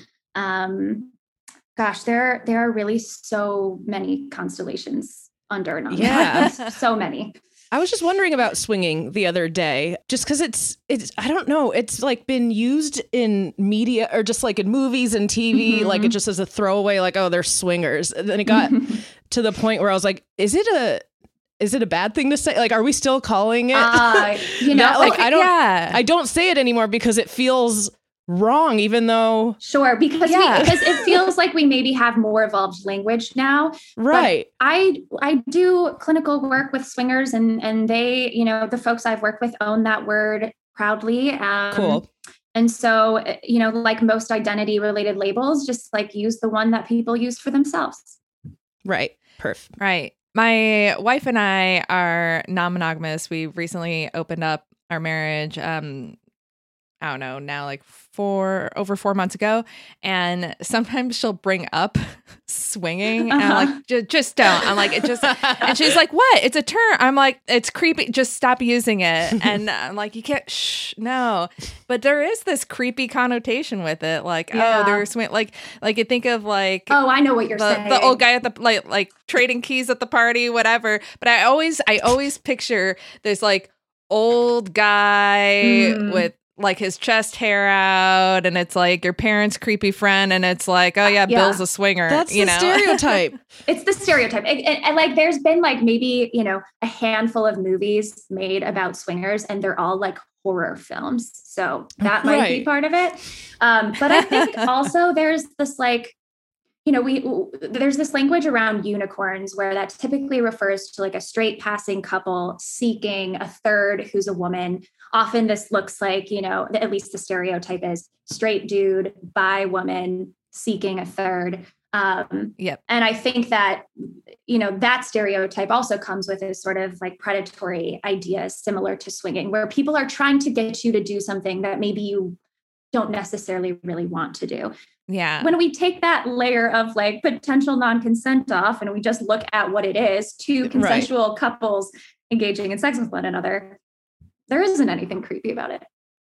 [SPEAKER 3] Um, gosh, there there are really so many constellations under non-monogamy.
[SPEAKER 6] Yeah.
[SPEAKER 3] So many.
[SPEAKER 6] I was just wondering about swinging the other day, just because it's, it's, I don't know, it's like been used in media or just like in movies and T V,
[SPEAKER 3] Mhm.
[SPEAKER 6] like it just as a throwaway, like, oh, they're swingers. And then it got to the point where I was like, is it a, is it a bad thing to say? Like, are we still calling it?
[SPEAKER 3] Uh, you know,
[SPEAKER 6] That, like,
[SPEAKER 3] okay,
[SPEAKER 6] I don't,
[SPEAKER 4] yeah.
[SPEAKER 6] I don't say it anymore because it feels wrong, even though,
[SPEAKER 3] sure, because
[SPEAKER 4] Yeah.
[SPEAKER 3] we, because it feels like we maybe have more evolved language now.
[SPEAKER 6] right.
[SPEAKER 3] But I I do clinical work with swingers, and and they, you know, the folks I've worked with own that word proudly. Um,
[SPEAKER 6] Cool.
[SPEAKER 3] And so, you know, like most identity related labels, just like use the one that people use for themselves.
[SPEAKER 6] Right. Perf.
[SPEAKER 4] Right. My wife and I are non-monogamous. We recently opened up our marriage. Um, I don't know, now like four, over four months ago. And sometimes she'll bring up swinging and I'm like, "J- just don't. I'm like, it just, and she's like, what? It's a term. I'm like, it's creepy. Just stop using it. And I'm like, you can't, shh, no. But there is this creepy connotation with it. Like,
[SPEAKER 3] Yeah.
[SPEAKER 4] oh, they're swing, like, like you think of like,
[SPEAKER 3] Oh, I know what you're
[SPEAKER 4] the,
[SPEAKER 3] saying.
[SPEAKER 4] the old guy at the like like trading keys at the party, whatever. But I always I always picture this like old guy
[SPEAKER 3] Mm.
[SPEAKER 4] with like his chest hair out, and it's like your parents' creepy friend, and it's like, oh yeah,
[SPEAKER 3] Yeah.
[SPEAKER 4] Bill's a swinger.
[SPEAKER 6] That's
[SPEAKER 4] you
[SPEAKER 6] the
[SPEAKER 4] know,
[SPEAKER 6] stereotype.
[SPEAKER 3] It's the stereotype. And, and- and, like, there's been like maybe, you know, a handful of movies made about swingers, and they're all like horror films. So that might be
[SPEAKER 6] Right.
[SPEAKER 3] part of it. Um, but I think also there's this like, you know, we there's this language around unicorns where that typically refers to like a straight passing couple seeking a third who's a woman. Often this looks like, you know, at least the stereotype is straight dude, bi woman seeking a third. Um,
[SPEAKER 4] Yep.
[SPEAKER 3] And I think that, you know, that stereotype also comes with this sort of like predatory ideas similar to swinging, where people are trying to get you to do something that maybe you don't necessarily really want to do.
[SPEAKER 4] yeah.
[SPEAKER 3] When we take that layer of like potential non-consent off and we just look at what it is, two consensual couples engaging in sex with one another, there isn't anything creepy about it.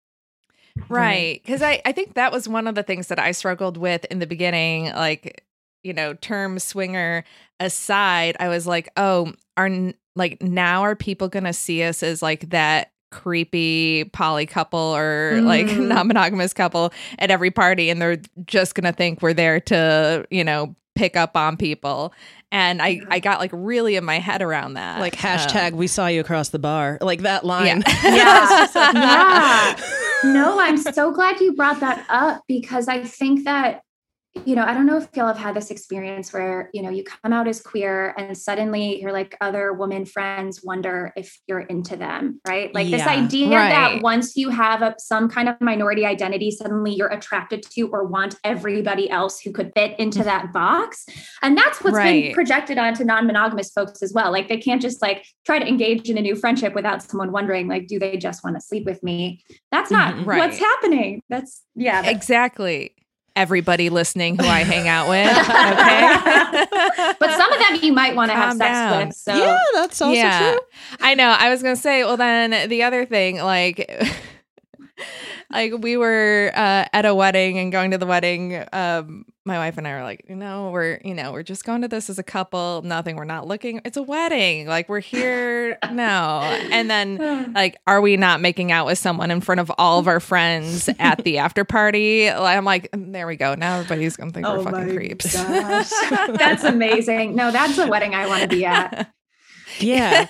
[SPEAKER 4] Right. Because I, I think that was one of the things that I struggled with in the beginning. Like, you know, term swinger aside, I was like, oh, are n- like now are people going to see us as like that creepy poly couple or like
[SPEAKER 3] Mm.
[SPEAKER 4] non-monogamous couple at every party, and they're just going to think we're there to, you know, pick up on people. And I, I got like really in my head around that.
[SPEAKER 6] Like
[SPEAKER 4] Um,
[SPEAKER 6] hashtag we saw you across the bar. Like that line.
[SPEAKER 3] Yeah. yeah. No, I'm so glad you brought that up, because I think that, you know, I don't know if y'all have had this experience where, you know, you come out as queer and suddenly your like other woman friends wonder if you're into them, right? Like
[SPEAKER 6] Yeah,
[SPEAKER 3] this idea
[SPEAKER 4] right.
[SPEAKER 3] that once you have a, some kind of minority identity, suddenly you're attracted to or want everybody else who could fit into that box. And that's what's
[SPEAKER 4] Right.
[SPEAKER 3] been projected onto non-monogamous folks as well. Like they can't just like try to engage in a new friendship without someone wondering, like, do they just want to sleep with me? That's not
[SPEAKER 4] Mhm. Right.
[SPEAKER 3] what's happening. That's yeah. That's,
[SPEAKER 4] Exactly. Everybody listening who I hang out with. Okay.
[SPEAKER 3] but some of them you might want to have
[SPEAKER 4] Calm
[SPEAKER 3] sex
[SPEAKER 4] down.
[SPEAKER 3] with. So
[SPEAKER 6] Yeah, that's also
[SPEAKER 4] yeah.
[SPEAKER 6] true.
[SPEAKER 4] I know. I was going to say, well, then the other thing, like, like we were uh, at a wedding and going to the wedding. Um, my wife and I were like, you know, we're, you know, we're just going to this as a couple. Nothing. We're not looking. It's a wedding. Like we're here. No. And then like, are we not making out with someone in front of all of our friends at the after party? I'm like, there we go. Now everybody's going to think we're fucking creeps.
[SPEAKER 3] gosh. That's amazing. No, that's a wedding I want to be at.
[SPEAKER 6] Yeah.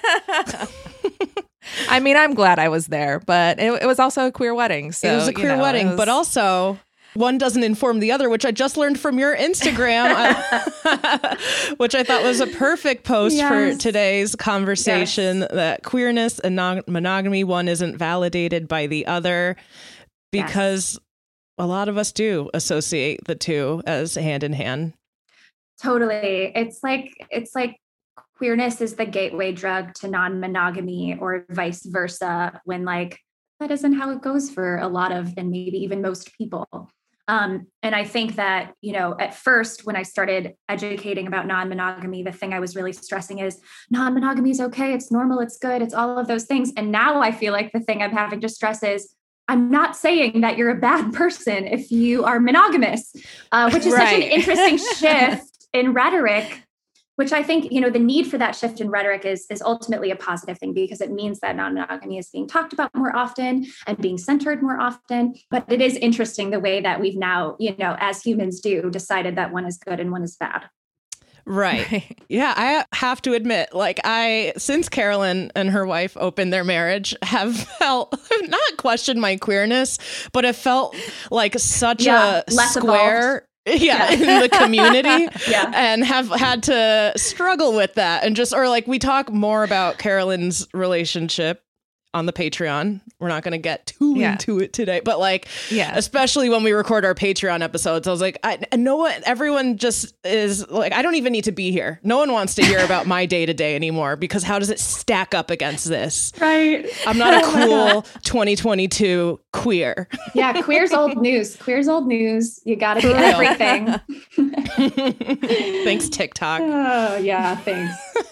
[SPEAKER 4] I mean, I'm glad I was there, but it, it was also a queer wedding. So
[SPEAKER 6] it was a
[SPEAKER 4] you
[SPEAKER 6] queer
[SPEAKER 4] know,
[SPEAKER 6] wedding,
[SPEAKER 4] it was-
[SPEAKER 6] but also one doesn't inform the other, which I just learned from your Instagram, uh, which I thought was a perfect post
[SPEAKER 3] Yes.
[SPEAKER 6] for today's conversation,
[SPEAKER 3] Yes.
[SPEAKER 6] that queerness and non- monogamy, one isn't validated by the other, because a lot of us do associate the two as hand in hand.
[SPEAKER 3] Totally. It's like, it's like queerness is the gateway drug to non-monogamy or vice versa, when like, that isn't how it goes for a lot of, and maybe even most people. Um, and I think that, you know, at first, when I started educating about non-monogamy, the thing I was really stressing is non-monogamy is okay. It's normal. It's good. It's all of those things. And now I feel like the thing I'm having to stress is I'm not saying that you're a bad person if you are monogamous, uh, which is such an
[SPEAKER 4] Right.
[SPEAKER 3] interesting shift in rhetoric, which I think, you know, the need for that shift in rhetoric is, is ultimately a positive thing, because it means that non-monogamy is being talked about more often and being centered more often. But it is interesting the way that we've now, you know, as humans do, decided that one is good and one is bad.
[SPEAKER 6] Right.
[SPEAKER 4] Right.
[SPEAKER 6] Yeah, I have to admit, like I, since Carolyn and her wife opened their marriage, have felt, not questioned my queerness, but have felt like such
[SPEAKER 3] Yeah,
[SPEAKER 6] a
[SPEAKER 3] less
[SPEAKER 6] square. Yeah,
[SPEAKER 3] Yeah.
[SPEAKER 6] in the community.
[SPEAKER 3] Yeah.
[SPEAKER 6] And have had to struggle with that. And just, or like we talk more about Carolyn's relationship on the Patreon. We're not going to get too
[SPEAKER 4] Yeah.
[SPEAKER 6] into it today, but like,
[SPEAKER 4] Yeah.
[SPEAKER 6] especially when we record our Patreon episodes, I was like, I, I know what everyone just is like, I don't even need to be here. No one wants to hear about my day to day anymore, because how does it stack up against this?
[SPEAKER 3] Right.
[SPEAKER 6] I'm not a cool twenty twenty-two queer.
[SPEAKER 3] Yeah. Queer's old news. Queer's old news. You got to be
[SPEAKER 6] For real.
[SPEAKER 3] everything.
[SPEAKER 6] Thanks, TikTok.
[SPEAKER 3] Oh, yeah. Thanks.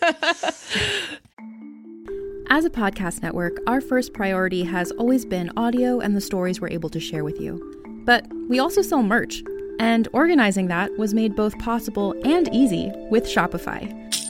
[SPEAKER 1] As a podcast network, our first priority has always been audio and the stories we're able to share with you. But we also sell merch, and organizing that was made both possible and easy with Shopify.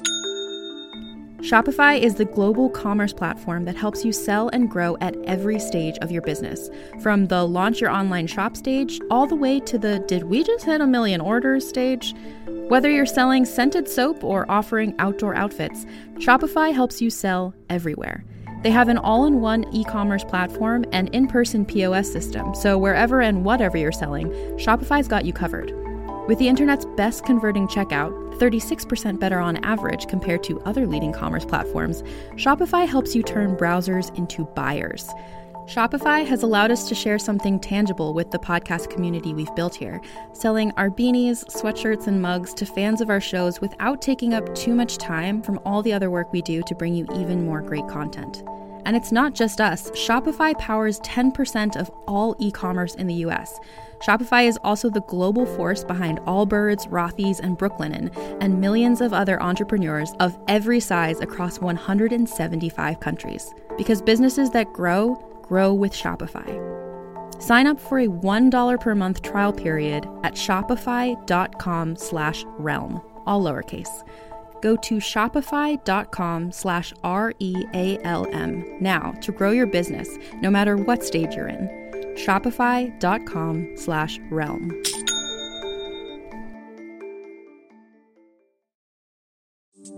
[SPEAKER 1] Shopify is the global commerce platform that helps you sell and grow at every stage of your business, from the launch your online shop stage all the way to the did we just hit a million orders stage. Whether you're selling scented soap or offering outdoor outfits, Shopify helps you sell everywhere. They have an all-in-one e-commerce platform and in-person P O S system, so wherever and whatever you're selling, Shopify's got you covered. With the internet's best converting checkout, thirty-six percent better on average compared to other leading commerce platforms, Shopify helps you turn browsers into buyers. Shopify has allowed us to share something tangible with the podcast community we've built here, selling our beanies, sweatshirts, and mugs to fans of our shows without taking up too much time from all the other work we do to bring you even more great content. And it's not just us. Shopify powers ten percent of all e-commerce in the U S. Shopify is also the global force behind Allbirds, Rothy's, and Brooklinen, and millions of other entrepreneurs of every size across one hundred seventy-five countries. Because businesses that grow, grow with Shopify. Sign up for a one dollar per month trial period at shopify.com slash realm, all lowercase. Go to shopify.com slash R-E-A-L-M now to grow your business, no matter what stage you're in. Shopify.com slash realm.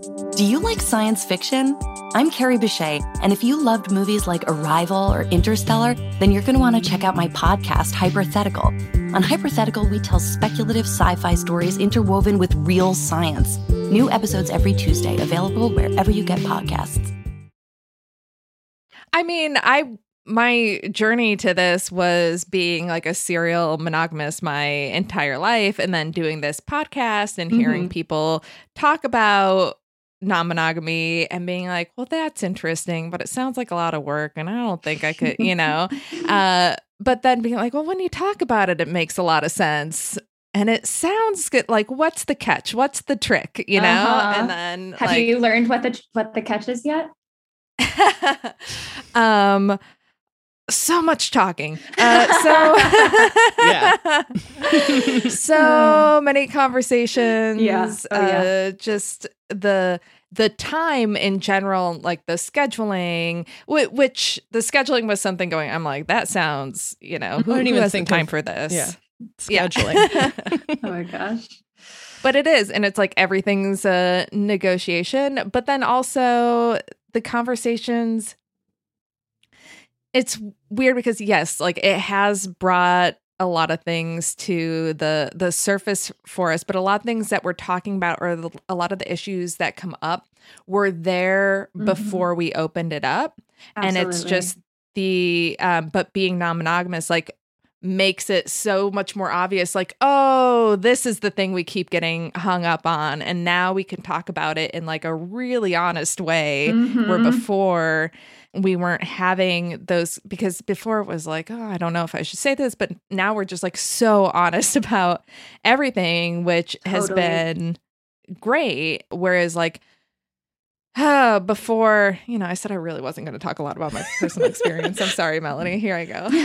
[SPEAKER 7] Do you like science fiction? I'm Carrie Bechet, and if you loved movies like Arrival or Interstellar, then you're going to want to check out my podcast, Hypothetical. On Hypothetical, we tell speculative sci-fi stories interwoven with real science. New episodes every Tuesday, available wherever you get podcasts.
[SPEAKER 4] I mean, I my journey to this was being like a serial monogamous my entire life, and then doing this podcast and hearing
[SPEAKER 3] Mm-hmm.
[SPEAKER 4] people talk about non-monogamy and being like, well, that's interesting, but it sounds like a lot of work and I don't think I could, you know, uh, but then being like, well, when you talk about it, it makes a lot of sense. And it sounds good. Like, what's the catch? What's the trick? You know?
[SPEAKER 3] Uh-huh.
[SPEAKER 4] And then
[SPEAKER 3] Have
[SPEAKER 4] like,
[SPEAKER 3] you learned what the what the catch is yet?
[SPEAKER 4] um, so much talking. Uh, so
[SPEAKER 6] Yeah.
[SPEAKER 4] so many conversations.
[SPEAKER 3] Yeah. Oh,
[SPEAKER 4] uh,
[SPEAKER 3] yeah.
[SPEAKER 4] Just the the time in general, like the scheduling, wh- which the scheduling was something going. I'm like, that sounds, you know, who,
[SPEAKER 6] I didn't
[SPEAKER 4] who
[SPEAKER 6] even
[SPEAKER 4] has
[SPEAKER 6] think
[SPEAKER 4] the time
[SPEAKER 6] of-
[SPEAKER 4] for this?
[SPEAKER 6] yeah.
[SPEAKER 4] Yeah.
[SPEAKER 6] Scheduling.
[SPEAKER 3] Oh my gosh.
[SPEAKER 4] But it is, and it's like everything's a negotiation. But then also the conversations. It's weird because yes, like it has brought a lot of things to the the surface for us, but a lot of things that we're talking about, or the, a lot of the issues that come up, were there
[SPEAKER 3] Mhm.
[SPEAKER 4] before we opened it up, and it's
[SPEAKER 3] Absolutely.
[SPEAKER 4] just the um, but being non-monogamous like makes it so much more obvious. Like, oh, this is the thing we keep getting hung up on, and now we can talk about it in like a really honest way. Where
[SPEAKER 3] Mhm.
[SPEAKER 4] before we weren't having those, because before it was like, oh, I don't know if I should say this, but now we're just like so honest about everything, which has
[SPEAKER 3] Totally.
[SPEAKER 4] been great. Whereas like, uh, before, you know, I said I really wasn't going to talk a lot about my personal experience. I'm sorry, Melanie. Here I go.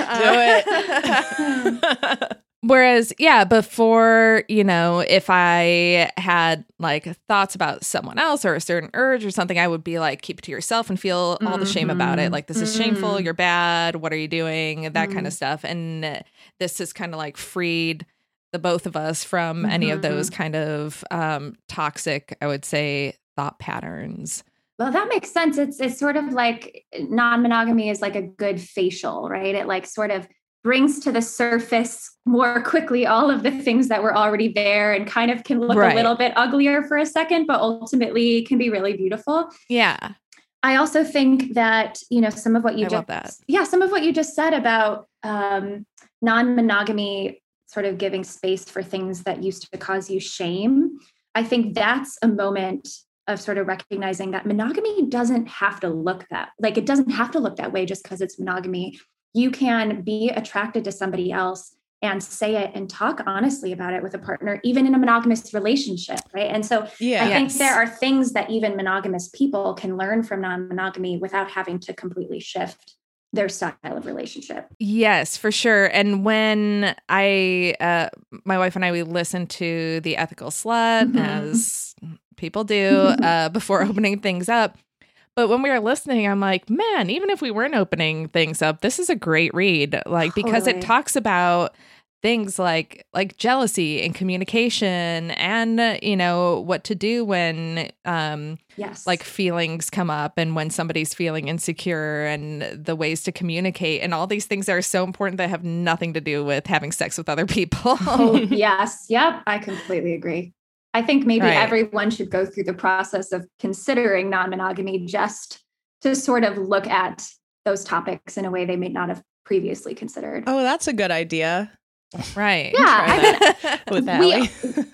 [SPEAKER 6] Do it.
[SPEAKER 4] Whereas, yeah, before, you know, if I had like thoughts about someone else or a certain urge or something, I would be like, keep it to yourself and feel all the shame about it.
[SPEAKER 3] Mhm.
[SPEAKER 4] Like, this is shameful.
[SPEAKER 3] Mm.
[SPEAKER 4] You're bad. What are you doing? That kind
[SPEAKER 3] Mm.
[SPEAKER 4] of stuff. And uh, this has kind of like freed the both of us from any of
[SPEAKER 3] Mhm.
[SPEAKER 4] those kind of um, toxic, I would say, thought patterns.
[SPEAKER 3] Well, that makes sense. It's it's sort of like non-monogamy is like a good facial, right? It like sort of brings to the surface more quickly all of the things that were already there and kind of can look
[SPEAKER 4] Right.
[SPEAKER 3] a little bit uglier for a second, but ultimately can be really beautiful.
[SPEAKER 4] Yeah.
[SPEAKER 3] I also think that, you know, some of what you
[SPEAKER 4] I
[SPEAKER 3] just,
[SPEAKER 4] love that.
[SPEAKER 3] yeah, some of what you just said about um, non-monogamy sort of giving space for things that used to cause you shame. I think that's a moment of sort of recognizing that monogamy doesn't have to look that, like it doesn't have to look that way just because it's monogamy. You can be attracted to somebody else and say it and talk honestly about it with a partner, even in a monogamous relationship, right? And so
[SPEAKER 6] Yeah.
[SPEAKER 3] I think
[SPEAKER 4] Yes.
[SPEAKER 3] there are things that even monogamous people can learn from non-monogamy without having to completely shift their style of relationship.
[SPEAKER 4] Yes, for sure. And when I, uh, my wife and I, we listened to The Ethical Slut,
[SPEAKER 3] Mhm.
[SPEAKER 4] as people do, uh, before opening things up. But when we were listening, I'm like, man, even if we weren't opening things up, this is a great read. Like, because it
[SPEAKER 3] Totally.
[SPEAKER 4] talks about things like like jealousy and communication, and uh, you know, what to do when um
[SPEAKER 3] Yes.
[SPEAKER 4] like feelings come up, and when somebody's feeling insecure, and the ways to communicate, and all these things that are so important that have nothing to do with having sex with other people.
[SPEAKER 3] Oh, yes. Yep. I completely agree. I think maybe
[SPEAKER 4] Right.
[SPEAKER 3] everyone should go through the process of considering non-monogamy just to sort of look at those topics in a way they may not have previously considered.
[SPEAKER 6] Oh, that's a good idea.
[SPEAKER 4] Right.
[SPEAKER 3] Yeah,
[SPEAKER 6] Try
[SPEAKER 3] I
[SPEAKER 6] that with
[SPEAKER 3] We-
[SPEAKER 6] Allie.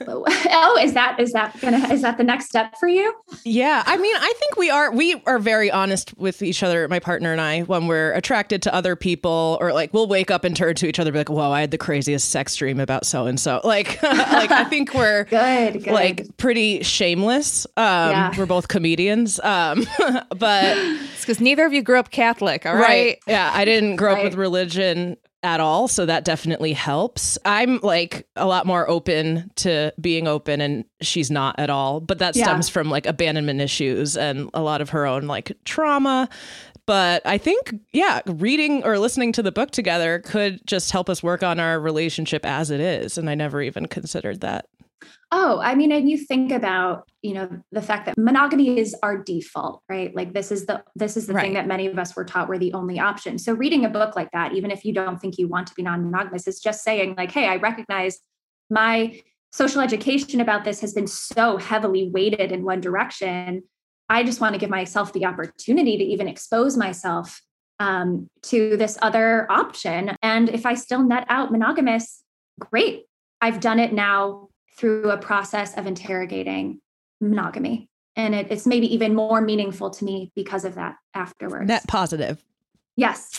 [SPEAKER 3] oh, is that is that gonna is that the next step for you?
[SPEAKER 6] Yeah, I mean, I think we are we are very honest with each other, my partner and I, when we're attracted to other people, or like we'll wake up and turn to each other and be like, "Whoa, I had the craziest sex dream about so and so." Like, like I think we're
[SPEAKER 3] Good, good.
[SPEAKER 6] like pretty shameless. Um,
[SPEAKER 3] Yeah.
[SPEAKER 6] We're both comedians, um, but
[SPEAKER 4] It's because neither of you grew up Catholic, all right?
[SPEAKER 6] right, yeah, I didn't grow up
[SPEAKER 3] Right.
[SPEAKER 6] with religion at all, so that definitely helps. I'm like a lot more open to being open, and she's not at all, but that
[SPEAKER 3] Yeah.
[SPEAKER 6] stems from like abandonment issues and a lot of her own like trauma. But I think, yeah, reading or listening to the book together could just help us work on our relationship as it is, and I never even considered that.
[SPEAKER 3] Oh, I mean, and you think about, you know, the fact that monogamy is our default, right? Like this is the this is the
[SPEAKER 4] Right.
[SPEAKER 3] thing that many of us were taught were the only option. So reading a book like that, even if you don't think you want to be non-monogamous, is just saying like, hey, I recognize my social education about this has been so heavily weighted in one direction. I just want to give myself the opportunity to even expose myself um, to this other option. And if I still net out monogamous, great. I've done it now through a process of interrogating monogamy. And it, it's maybe even more meaningful to me because of that afterwards.
[SPEAKER 6] Net positive.
[SPEAKER 3] Yes.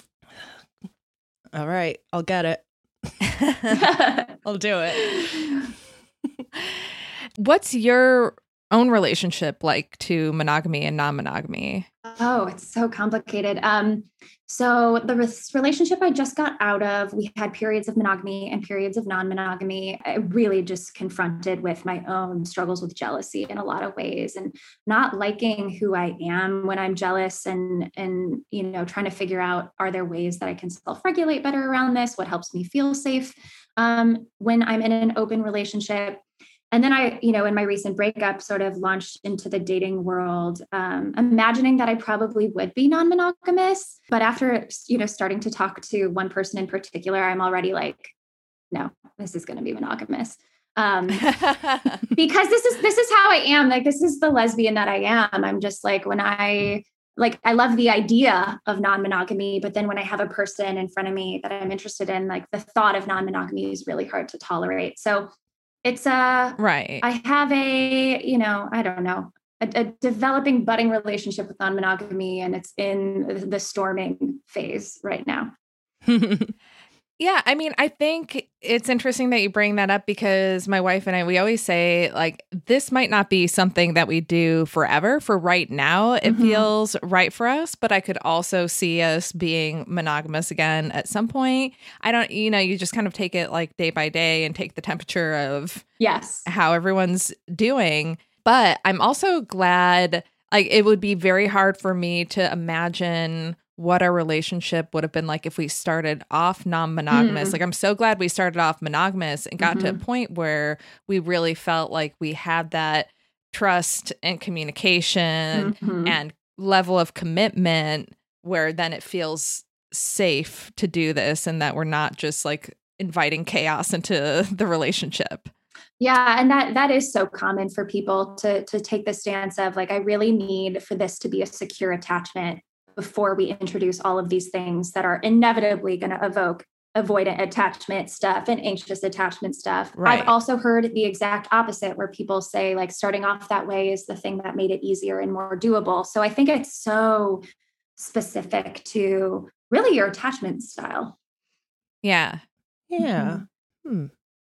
[SPEAKER 6] All right. I'll get it. I'll do it.
[SPEAKER 4] What's your own relationship like to monogamy and non-monogamy?
[SPEAKER 3] Oh, it's so complicated. Um, so the re- relationship I just got out of, we had periods of monogamy and periods of non-monogamy. I really just confronted with my own struggles with jealousy in a lot of ways, and not liking who I am when I'm jealous, and and you know, trying to figure out, are there ways that I can self-regulate better around this? What helps me feel safe um, when I'm in an open relationship? And then I, you know, in my recent breakup, sort of launched into the dating world, um, imagining that I probably would be non-monogamous. But after, you know, starting to talk to one person in particular, I'm already like, no, this is going to be monogamous. Um, because this is, this is how I am. Like, this is the lesbian that I am. I'm just like, when I, like, I love the idea of non-monogamy, but then when I have a person in front of me that I'm interested in, like the thought of non-monogamy is really hard to tolerate. So it's a,
[SPEAKER 4] Right.
[SPEAKER 3] I have a, you know, I don't know, a, a developing, budding relationship with non-monogamy, and it's in the storming phase right now.
[SPEAKER 4] Yeah, I mean, I think it's interesting that you bring that up, because my wife and I, we always say, like, this might not be something that we do forever. For right now, it
[SPEAKER 3] Mhm.
[SPEAKER 4] feels right for us, but I could also see us being monogamous again at some point. I don't, you know, you just kind of take it like day by day and take the temperature of
[SPEAKER 3] Yes.
[SPEAKER 4] how everyone's doing. But I'm also glad, like, it would be very hard for me to imagine what our relationship would have been like if we started off non-monogamous.
[SPEAKER 3] Mm.
[SPEAKER 4] Like, I'm so glad we started off monogamous and got to a
[SPEAKER 3] Mhm.
[SPEAKER 4] point where we really felt like we had that trust and communication
[SPEAKER 3] Mhm.
[SPEAKER 4] and level of commitment, where then it feels safe to do this, and that we're not just like inviting chaos into the relationship.
[SPEAKER 3] Yeah, and that that is so common for people to to take the stance of like, I really need for this to be a secure attachment before we introduce all of these things that are inevitably going to evoke avoidant attachment stuff and anxious attachment stuff.
[SPEAKER 4] Right.
[SPEAKER 3] I've also heard the exact opposite, where people say like starting off that way is the thing that made it easier and more doable. So I think it's so specific to really your attachment style.
[SPEAKER 4] Yeah.
[SPEAKER 6] Yeah. Hmm.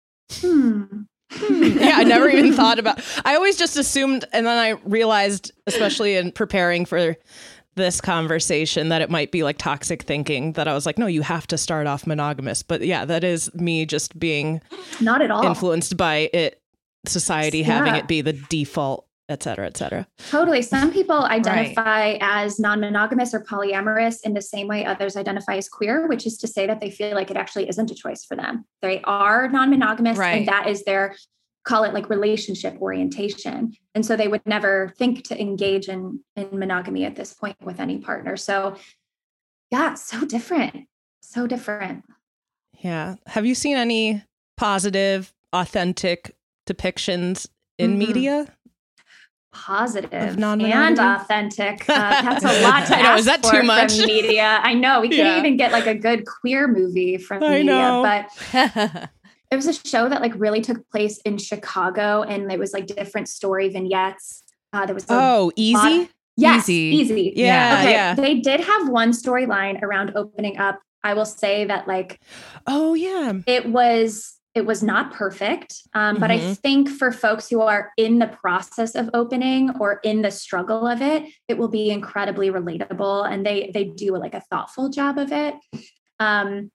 [SPEAKER 3] Hmm.
[SPEAKER 6] Yeah, I never even thought about. I always just assumed, and then I realized, especially in preparing for this conversation, that it might be like toxic thinking, that I was like, no, you have to start off monogamous. But yeah, that is me just being
[SPEAKER 3] Not at all.
[SPEAKER 6] influenced by it, society having
[SPEAKER 3] Yeah.
[SPEAKER 6] it be the default, et cetera, et cetera.
[SPEAKER 3] Totally. Some people identify as non-monogamous or polyamorous in the same way others identify as queer, which is to say that they feel like it actually isn't a choice for them. They are non-monogamous,
[SPEAKER 4] Right.
[SPEAKER 3] and that is their, call it like relationship orientation. And so they would never think to engage in, in monogamy at this point with any partner. So yeah, it's so different. So different.
[SPEAKER 6] Yeah. Have you seen any positive, authentic depictions in
[SPEAKER 3] Mhm.
[SPEAKER 6] media?
[SPEAKER 3] Positive
[SPEAKER 6] Of
[SPEAKER 3] and
[SPEAKER 6] non-monogamy?
[SPEAKER 3] authentic. Uh, that's a lot to
[SPEAKER 6] I know,
[SPEAKER 3] ask
[SPEAKER 6] is that
[SPEAKER 3] for
[SPEAKER 6] too much?
[SPEAKER 3] from media. I know we couldn't
[SPEAKER 6] Yeah.
[SPEAKER 3] even get like a good queer movie from
[SPEAKER 6] I
[SPEAKER 3] media,
[SPEAKER 6] know.
[SPEAKER 3] but it was a show that like really took place in Chicago, and it was like different story vignettes. Uh, there was a
[SPEAKER 6] Oh,
[SPEAKER 3] lot-
[SPEAKER 6] easy?
[SPEAKER 3] Yes,
[SPEAKER 4] Easy.
[SPEAKER 3] easy.
[SPEAKER 6] Yeah,
[SPEAKER 3] Okay.
[SPEAKER 6] yeah.
[SPEAKER 3] They did have one storyline around opening up. I will say that like
[SPEAKER 6] Oh, yeah.
[SPEAKER 3] it was it was not perfect, um, but I
[SPEAKER 6] Mhm.
[SPEAKER 3] think for folks who are in the process of opening or in the struggle of it, it will be incredibly relatable, and they they do like a thoughtful job of it. Um,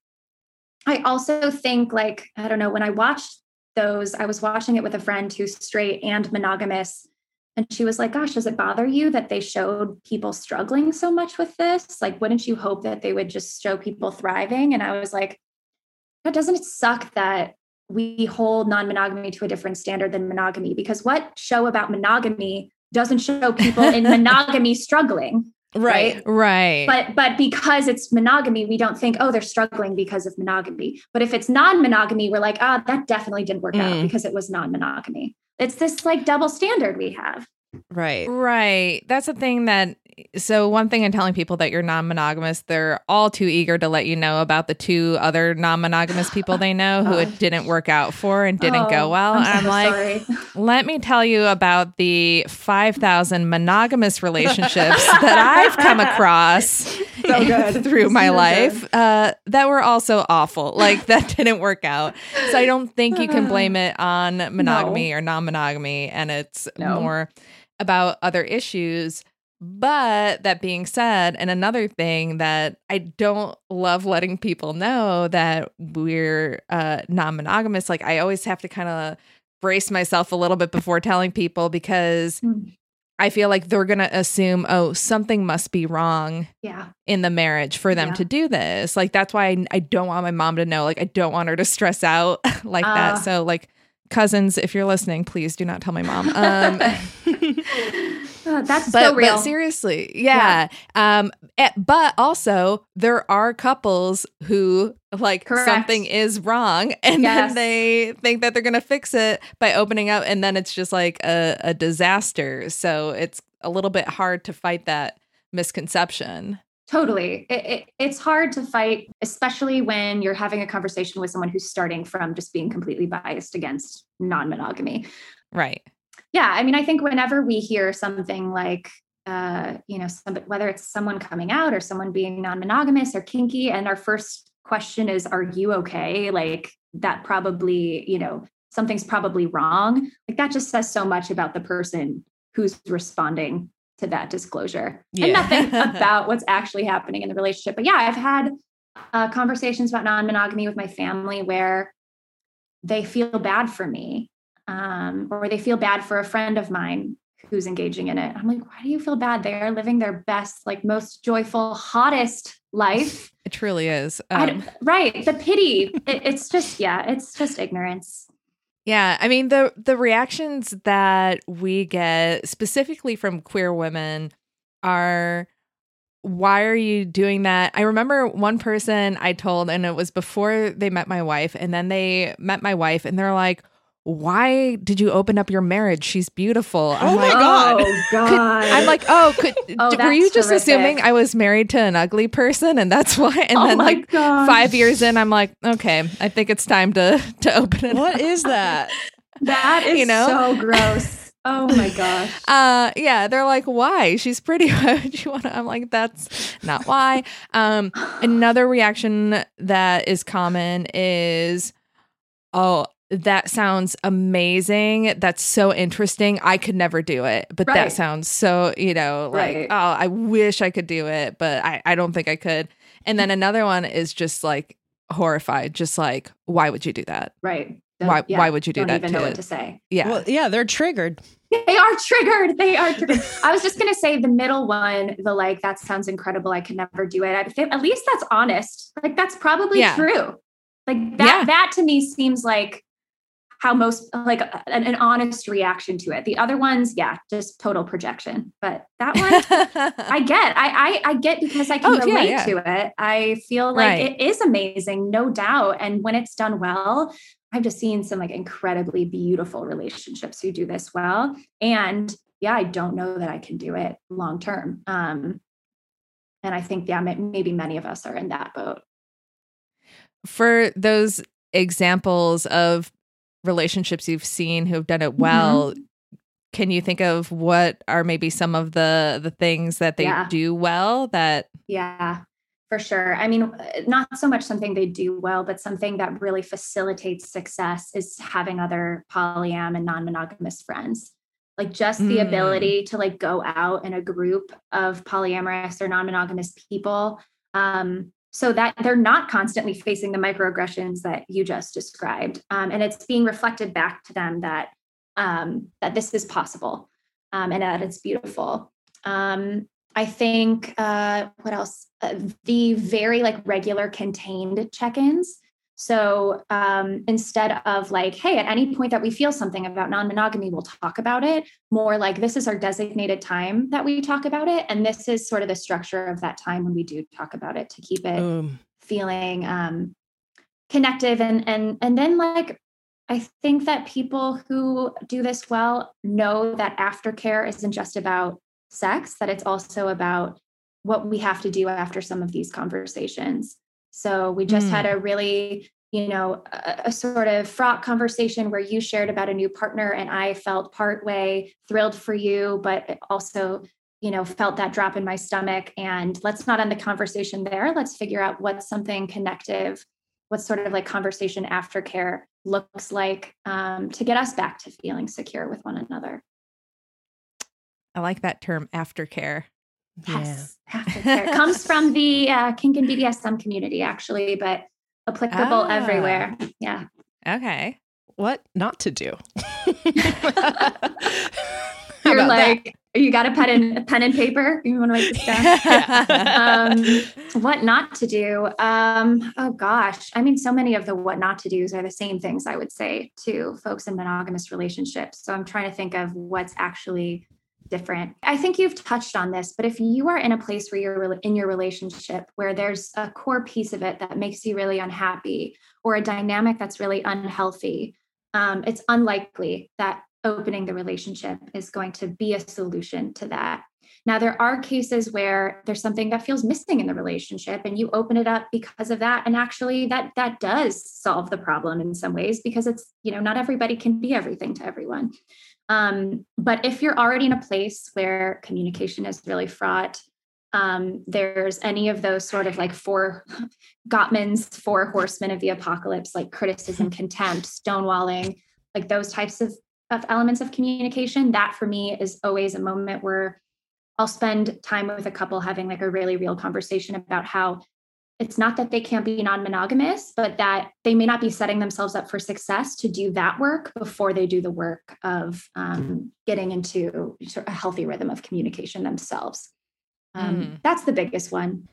[SPEAKER 3] I also think like, I don't know, when I watched those, I was watching it with a friend who's straight and monogamous, and she was like, gosh, does it bother you that they showed people struggling so much with this? Like, wouldn't you hope that they would just show people thriving? And I was like, doesn't it suck that we hold non-monogamy to a different standard than monogamy, because what show about monogamy doesn't show people in monogamy struggling?
[SPEAKER 6] Right.
[SPEAKER 3] Right.
[SPEAKER 4] Right.
[SPEAKER 3] But but because it's monogamy, we don't think, oh, they're struggling because of monogamy. But if it's non-monogamy, we're like, ah, that definitely didn't work
[SPEAKER 6] Mm.
[SPEAKER 3] out because it was non-monogamy. It's this like double standard we have.
[SPEAKER 6] Right.
[SPEAKER 4] Right. That's the thing that, so one thing in telling people that you're non-monogamous, they're all too eager to let you know about the two other non-monogamous people they know who it didn't work out for and didn't
[SPEAKER 3] Oh,
[SPEAKER 4] go well.
[SPEAKER 3] I'm
[SPEAKER 4] And I'm
[SPEAKER 3] so
[SPEAKER 4] like,
[SPEAKER 3] sorry.
[SPEAKER 4] let me tell you about the five thousand monogamous relationships that I've come across
[SPEAKER 3] good.
[SPEAKER 4] through my
[SPEAKER 3] So
[SPEAKER 4] life uh, that were also awful. Like that didn't work out. So I don't think you can blame it on monogamy or non-monogamy. And it's
[SPEAKER 3] No.
[SPEAKER 4] more about other issues. But that being said, and another thing that I don't love letting people know that we're uh, non-monogamous, like I always have to kind of brace myself a little bit before telling people, because
[SPEAKER 3] Mm.
[SPEAKER 4] I feel like they're going to assume, oh, something must be wrong
[SPEAKER 3] Yeah.
[SPEAKER 4] in the marriage for them
[SPEAKER 3] Yeah.
[SPEAKER 4] to do this. Like, that's why I, I don't want my mom to know. Like, I don't want her to stress out like
[SPEAKER 3] Uh.
[SPEAKER 4] that. So, like, cousins, if you're listening, please do not tell my mom. Um,
[SPEAKER 3] Uh, that's
[SPEAKER 4] but,
[SPEAKER 3] so real.
[SPEAKER 4] but seriously, yeah. Um, eh, but also, there are couples who, like,
[SPEAKER 3] Correct.
[SPEAKER 4] something is wrong, and
[SPEAKER 3] Yes.
[SPEAKER 4] then they think that they're going to fix it by opening up, and then it's just like a, a disaster. So it's a little bit hard to fight that misconception.
[SPEAKER 3] Totally. It, it, it's hard to fight, especially when you're having a conversation with someone who's starting from just being completely biased against non-monogamy.
[SPEAKER 4] Right.
[SPEAKER 3] Yeah. I mean, I think whenever we hear something like, uh, you know, some, whether it's someone coming out or someone being non-monogamous or kinky, and our first question is, are you okay? Like that probably, you know, something's probably wrong. Like that just says so much about the person who's responding to that disclosure,
[SPEAKER 6] Yeah.
[SPEAKER 3] and nothing about what's actually happening in the relationship. But yeah, I've had uh, conversations about non-monogamy with my family where they feel bad for me, um, or they feel bad for a friend of mine who's engaging in it. I'm like, why do you feel bad? They are living their best, like most joyful, hottest life.
[SPEAKER 4] It truly is.
[SPEAKER 3] I
[SPEAKER 4] Um,
[SPEAKER 3] don't- right. The pity. It, it's just, yeah, it's just ignorance.
[SPEAKER 4] Yeah, I mean the the reactions that we get specifically from queer women are, why are you doing that? I remember one person I told, and it was before they met my wife, and then they met my wife and they're like, why did you open up your marriage? She's beautiful. I'm
[SPEAKER 6] Oh my
[SPEAKER 4] like,
[SPEAKER 6] God.
[SPEAKER 3] Oh God.
[SPEAKER 4] I'm like, oh, could
[SPEAKER 3] Oh,
[SPEAKER 4] were
[SPEAKER 3] that's
[SPEAKER 4] you just
[SPEAKER 3] horrific.
[SPEAKER 4] assuming I was married to an ugly person and that's why? And
[SPEAKER 3] oh
[SPEAKER 4] then
[SPEAKER 3] my
[SPEAKER 4] like
[SPEAKER 3] gosh.
[SPEAKER 4] five years in, I'm like, okay, I think it's time to to open it up.
[SPEAKER 6] What is that?
[SPEAKER 3] That is
[SPEAKER 4] you know?
[SPEAKER 3] so gross. Oh my gosh.
[SPEAKER 4] Uh yeah, they're like, why? She's pretty. Why would you want to? I'm like, that's not why. Um another reaction that is common is, oh, that sounds amazing. That's so interesting. I could never do it. But
[SPEAKER 3] Right.
[SPEAKER 4] that sounds so, you know, like,
[SPEAKER 3] Right.
[SPEAKER 4] oh, I wish I could do it, but I, I don't think I could. And then another one is just like horrified, just like, why would you do that?
[SPEAKER 3] Right.
[SPEAKER 4] Why- why would you do
[SPEAKER 3] don't
[SPEAKER 4] that
[SPEAKER 3] even
[SPEAKER 4] to-
[SPEAKER 3] know what to say.
[SPEAKER 4] Yeah.
[SPEAKER 6] Well, yeah, they're triggered.
[SPEAKER 3] They are triggered. They are triggered. I was just going to say the middle one, the like, that sounds incredible. I could never do it. I think at least that's honest. Like that's probably
[SPEAKER 4] Yeah.
[SPEAKER 3] true. Like that,
[SPEAKER 4] Yeah.
[SPEAKER 3] that to me seems like how most, like an, an honest reaction to it. The other ones, yeah, just total projection. But that one, I get, I, I, I get because I can
[SPEAKER 4] Oh, yeah,
[SPEAKER 3] relate
[SPEAKER 4] yeah.
[SPEAKER 3] to it. I feel like
[SPEAKER 4] Right.
[SPEAKER 3] it is amazing, no doubt. And when it's done well, I've just seen some like incredibly beautiful relationships who do this well. And yeah, I don't know that I can do it long term. Um, and I think, yeah, may- maybe many of us are in that boat.
[SPEAKER 4] For those examples of relationships you've seen who have done
[SPEAKER 3] Mm-hmm.
[SPEAKER 4] it well, can you think of what are maybe some of the the things that they
[SPEAKER 3] Yeah.
[SPEAKER 4] do well that
[SPEAKER 3] Yeah, for sure. I mean, not so much something they do well, but something that really facilitates success is having other polyam and non-monogamous friends. Like just the
[SPEAKER 4] Mm.
[SPEAKER 3] ability to like go out in a group of polyamorous or non-monogamous people, um, so that they're not constantly facing the microaggressions that you just described. Um, and it's being reflected back to them that um, that this is possible, um, and that it's beautiful. Um, I think, uh, what else? Uh, the very like regular contained check-ins. So um, instead of like, hey, at any point that we feel something about non-monogamy, we'll talk about it, more like this is our designated time that we talk about it. And this is sort of the structure of that time when we do talk about it to keep it
[SPEAKER 6] Um,
[SPEAKER 3] feeling um, connective. And, and, and then like, I think that people who do this well know that aftercare isn't just about sex, that it's also about what we have to do after some of these conversations. So we just
[SPEAKER 6] Mm.
[SPEAKER 3] had a really, you know, a, a sort of fraught conversation where you shared about a new partner and I felt partway thrilled for you, but also, you know, felt that drop in my stomach. And let's not end the conversation there. Let's figure out what's something connective, what sort of like conversation aftercare looks like um, to get us back to feeling secure with one another.
[SPEAKER 4] I like that term, aftercare.
[SPEAKER 3] Yes, aftercare. It comes from the uh, kink and B D S M community, actually, but applicable
[SPEAKER 4] Ah.
[SPEAKER 3] everywhere. Yeah.
[SPEAKER 4] Okay.
[SPEAKER 6] What not to do?
[SPEAKER 3] You're
[SPEAKER 6] about
[SPEAKER 3] like, you got a pen and a pen and paper? You want to write this down? um, what not to do? Um, oh gosh. I mean, so many of the what not to do's are the same things I would say to folks in monogamous relationships. So I'm trying to think of what's actually different. I think you've touched on this, but if you are in a place where you're in your relationship where there's a core piece of it that makes you really unhappy or a dynamic that's really unhealthy, um, it's unlikely that opening the relationship is going to be a solution to that. Now, there are cases where there's something that feels missing in the relationship and you open it up because of that. And actually that, that does solve the problem in some ways because it's, you know, not everybody can be everything to everyone. Um, but if you're already in a place where communication is really fraught, um, there's any of those sort of like four Gottman's four horsemen of the apocalypse, like criticism, contempt, stonewalling, like those types of, of elements of communication, that for me is always a moment where I'll spend time with a couple having like a really real conversation about how it's not that they can't be non-monogamous, but that they may not be setting themselves up for success to do that work before they do the work of um, getting into sort of a healthy rhythm of communication themselves. Um,
[SPEAKER 4] Mm.
[SPEAKER 3] That's the biggest one.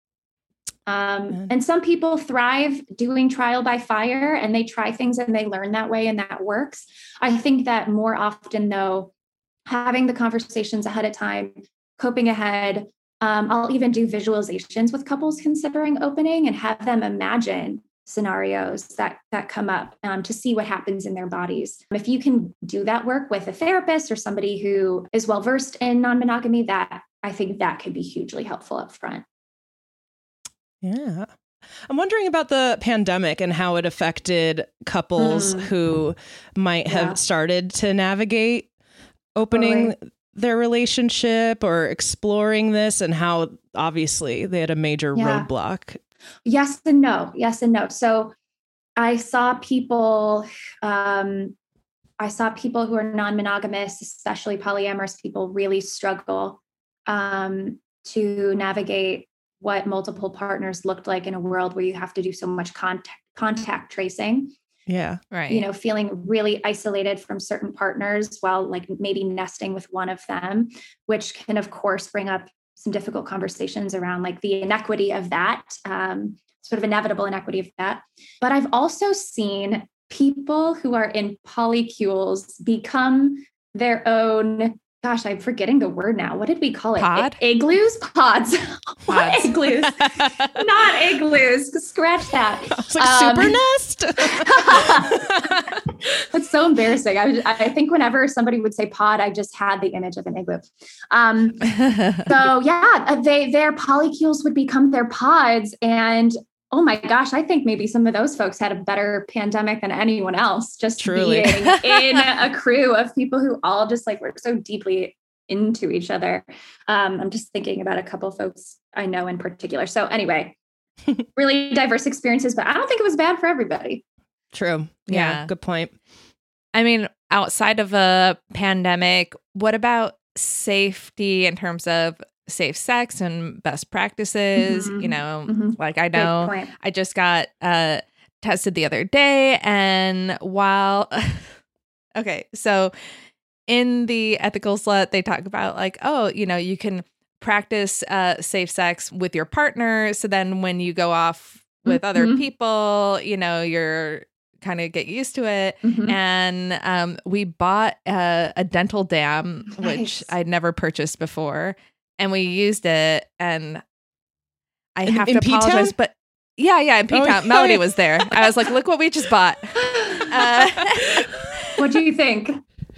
[SPEAKER 3] Um, and some people thrive doing trial by fire and they try things and they learn that way and that works. I think that more often though, having the conversations ahead of time, coping ahead, Um, I'll even do visualizations with couples considering opening and have them imagine scenarios that that come up um, to see what happens in their bodies. If you can do that work with a therapist or somebody who is well-versed in non-monogamy, that I think that could be hugely helpful up front.
[SPEAKER 6] Yeah. I'm wondering about the pandemic and how it affected couples
[SPEAKER 3] Mm.
[SPEAKER 6] who might have
[SPEAKER 3] Yeah.
[SPEAKER 6] started to navigate opening
[SPEAKER 3] Totally.
[SPEAKER 6] their relationship or exploring this, and how obviously they had a major
[SPEAKER 3] Yeah.
[SPEAKER 6] roadblock.
[SPEAKER 3] Yes and no. Yes and no. So I saw people, um, I saw people who are non-monogamous, especially polyamorous people, really struggle um, to navigate what multiple partners looked like in a world where you have to do so much contact contact tracing.
[SPEAKER 6] Yeah.
[SPEAKER 4] Right.
[SPEAKER 3] You know, feeling really isolated from certain partners while like maybe nesting with one of them, which can of course bring up some difficult conversations around like the inequity of that, um, sort of inevitable inequity of that. But I've also seen people who are in polycules become their own, gosh, I'm forgetting the word now. What did we call it?
[SPEAKER 4] Pod?
[SPEAKER 3] I- igloos? Pods. What
[SPEAKER 4] Pods.
[SPEAKER 3] igloos? Not igloos. Scratch that.
[SPEAKER 6] It's like
[SPEAKER 3] Um,
[SPEAKER 6] super nest.
[SPEAKER 3] That's so embarrassing. I, was- I think whenever somebody would say pod, I just had the image of an igloo. Um, so yeah, they their polycules would become their pods, and oh my gosh, I think maybe some of those folks had a better pandemic than anyone else. Just
[SPEAKER 6] Truly.
[SPEAKER 3] being in a crew of people who all just like were so deeply into each other. Um, I'm just thinking about a couple of folks I know in particular. So anyway, really diverse experiences, but I don't think it was bad for everybody.
[SPEAKER 6] True. Yeah.
[SPEAKER 4] Yeah.
[SPEAKER 6] Good point.
[SPEAKER 4] I mean, outside of a pandemic, what about safety in terms of safe sex and best practices?
[SPEAKER 3] Mhm.
[SPEAKER 4] You know,
[SPEAKER 3] Mhm.
[SPEAKER 4] like I
[SPEAKER 3] Good
[SPEAKER 4] know
[SPEAKER 3] point.
[SPEAKER 4] I just got uh, tested the other day, and while okay, so in the Ethical Slut, they talk about like, oh, you know, you can practice uh, safe sex with your partner. So then when you go off with other
[SPEAKER 3] Mhm.
[SPEAKER 4] people, you know, you're kind of get used to it.
[SPEAKER 3] Mhm.
[SPEAKER 4] And um, we bought a, a dental dam, which
[SPEAKER 3] Nice.
[SPEAKER 4] I'd never purchased before. And we used it. And I
[SPEAKER 6] In-
[SPEAKER 4] have
[SPEAKER 6] in
[SPEAKER 4] to apologize,
[SPEAKER 6] P-Town?
[SPEAKER 4] but yeah, yeah, in P-Town.
[SPEAKER 6] yeah.
[SPEAKER 4] Melody was there. I was like, look what we just bought. Uh,
[SPEAKER 3] What do you think?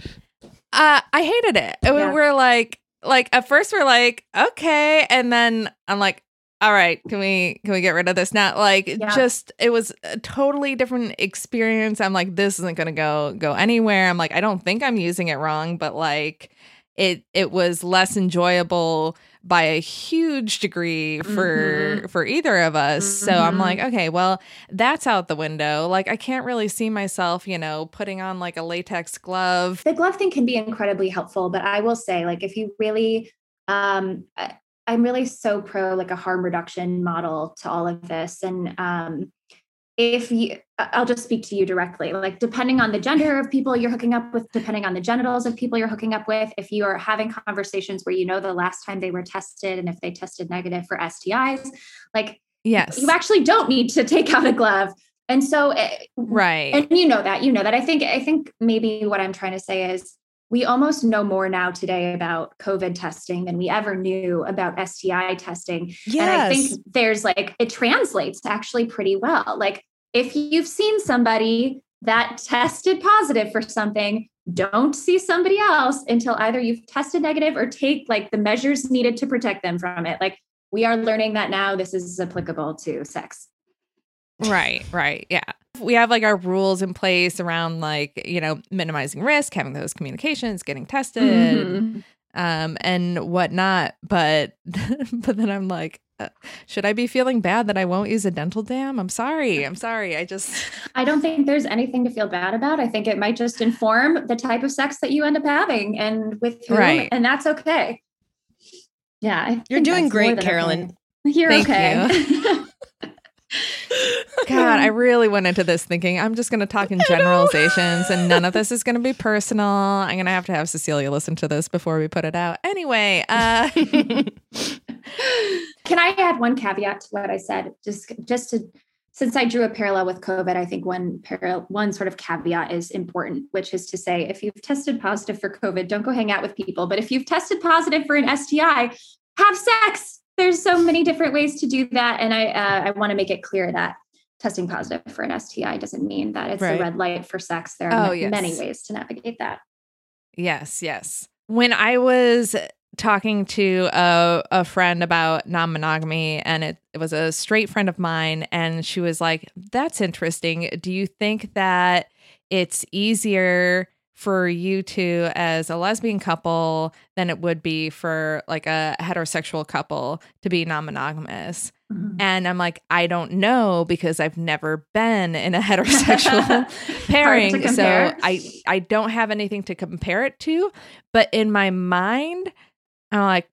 [SPEAKER 4] Uh, I hated it. We
[SPEAKER 3] Yeah.
[SPEAKER 4] We're like, like at first we're like, okay, and then I'm like, all right, can we can we get rid of this now? Like,
[SPEAKER 3] Yeah.
[SPEAKER 4] just it was a totally different experience. I'm like, this isn't gonna go go anywhere. I'm like, I don't think I'm using it wrong, but like, it it was less enjoyable by a huge degree for
[SPEAKER 3] Mhm.
[SPEAKER 4] for either of us. So I'm
[SPEAKER 3] Mhm.
[SPEAKER 4] like, okay, well, that's out the window. Like, I can't really see myself, you know, putting on like a latex glove.
[SPEAKER 3] The glove thing can be incredibly helpful, but I will say, like, if you really, um, I, I'm really so pro like a harm reduction model to all of this. And um, if you, I- I'll just speak to you directly, like, depending on the gender of people you're hooking up with, depending on the genitals of people you're hooking up with, if you are having conversations where you know the last time they were tested and if they tested negative for S T Is, like,
[SPEAKER 4] Yes.
[SPEAKER 3] you actually don't need to take out a glove. And so, eh,
[SPEAKER 4] Right.
[SPEAKER 3] and you know that, you know that. I think, I think maybe what I'm trying to say is we almost know more now today about COVID testing than we ever knew about S T I testing.
[SPEAKER 6] Yes.
[SPEAKER 3] And I think there's like, it translates actually pretty well. Like, if you've seen somebody that tested positive for something, don't see somebody else until either you've tested negative or take like the measures needed to protect them from it. Like, we are learning that now this is applicable to sex.
[SPEAKER 4] Right, right. Yeah. We have like our rules in place around like, you know, minimizing risk, having those communications, getting tested,
[SPEAKER 3] Mhm.
[SPEAKER 4] um, and whatnot. But but then I'm like, uh, should I be feeling bad that I won't use a dental dam? I'm sorry. I'm sorry. I just
[SPEAKER 3] I don't think there's anything to feel bad about. I think it might just inform the type of sex that you end up having and with whom,
[SPEAKER 4] Right.
[SPEAKER 3] and that's okay. Yeah. I
[SPEAKER 6] You're
[SPEAKER 3] think
[SPEAKER 6] doing
[SPEAKER 3] that's more
[SPEAKER 6] great,
[SPEAKER 3] than
[SPEAKER 6] Carolyn.
[SPEAKER 3] okay. You're
[SPEAKER 4] Thank
[SPEAKER 3] okay.
[SPEAKER 4] God, I really went into this thinking I'm just going to talk in generalizations and none of this is going to be personal. I'm going to have to have Cecilia listen to this before we put it out. Anyway, uh
[SPEAKER 3] Can I add one caveat to what I said? Just, just to, since I drew a parallel with COVID, I think one parallel, one sort of caveat is important, which is to say, if you've tested positive for COVID, don't go hang out with people. But if you've tested positive for an S T I, have sex. There's so many different ways to do that. And I, uh, I want to make it clear that testing positive for an S T I doesn't mean that it's
[SPEAKER 6] Right.
[SPEAKER 3] a red light for sex. There are
[SPEAKER 4] Oh,
[SPEAKER 3] ma-
[SPEAKER 4] yes.
[SPEAKER 3] many ways to navigate that.
[SPEAKER 4] Yes, yes. When I was talking to a, a friend about non-monogamy, and it, it was a straight friend of mine, and she was like, that's interesting. Do you think that it's easier for you two as a lesbian couple than it would be for like a heterosexual couple to be non-monogamous?
[SPEAKER 3] Mhm.
[SPEAKER 4] And I'm like, I don't know because I've never been in a heterosexual pairing. So
[SPEAKER 3] compare.
[SPEAKER 4] I, I don't have anything to compare it to. But in my mind, I'm like,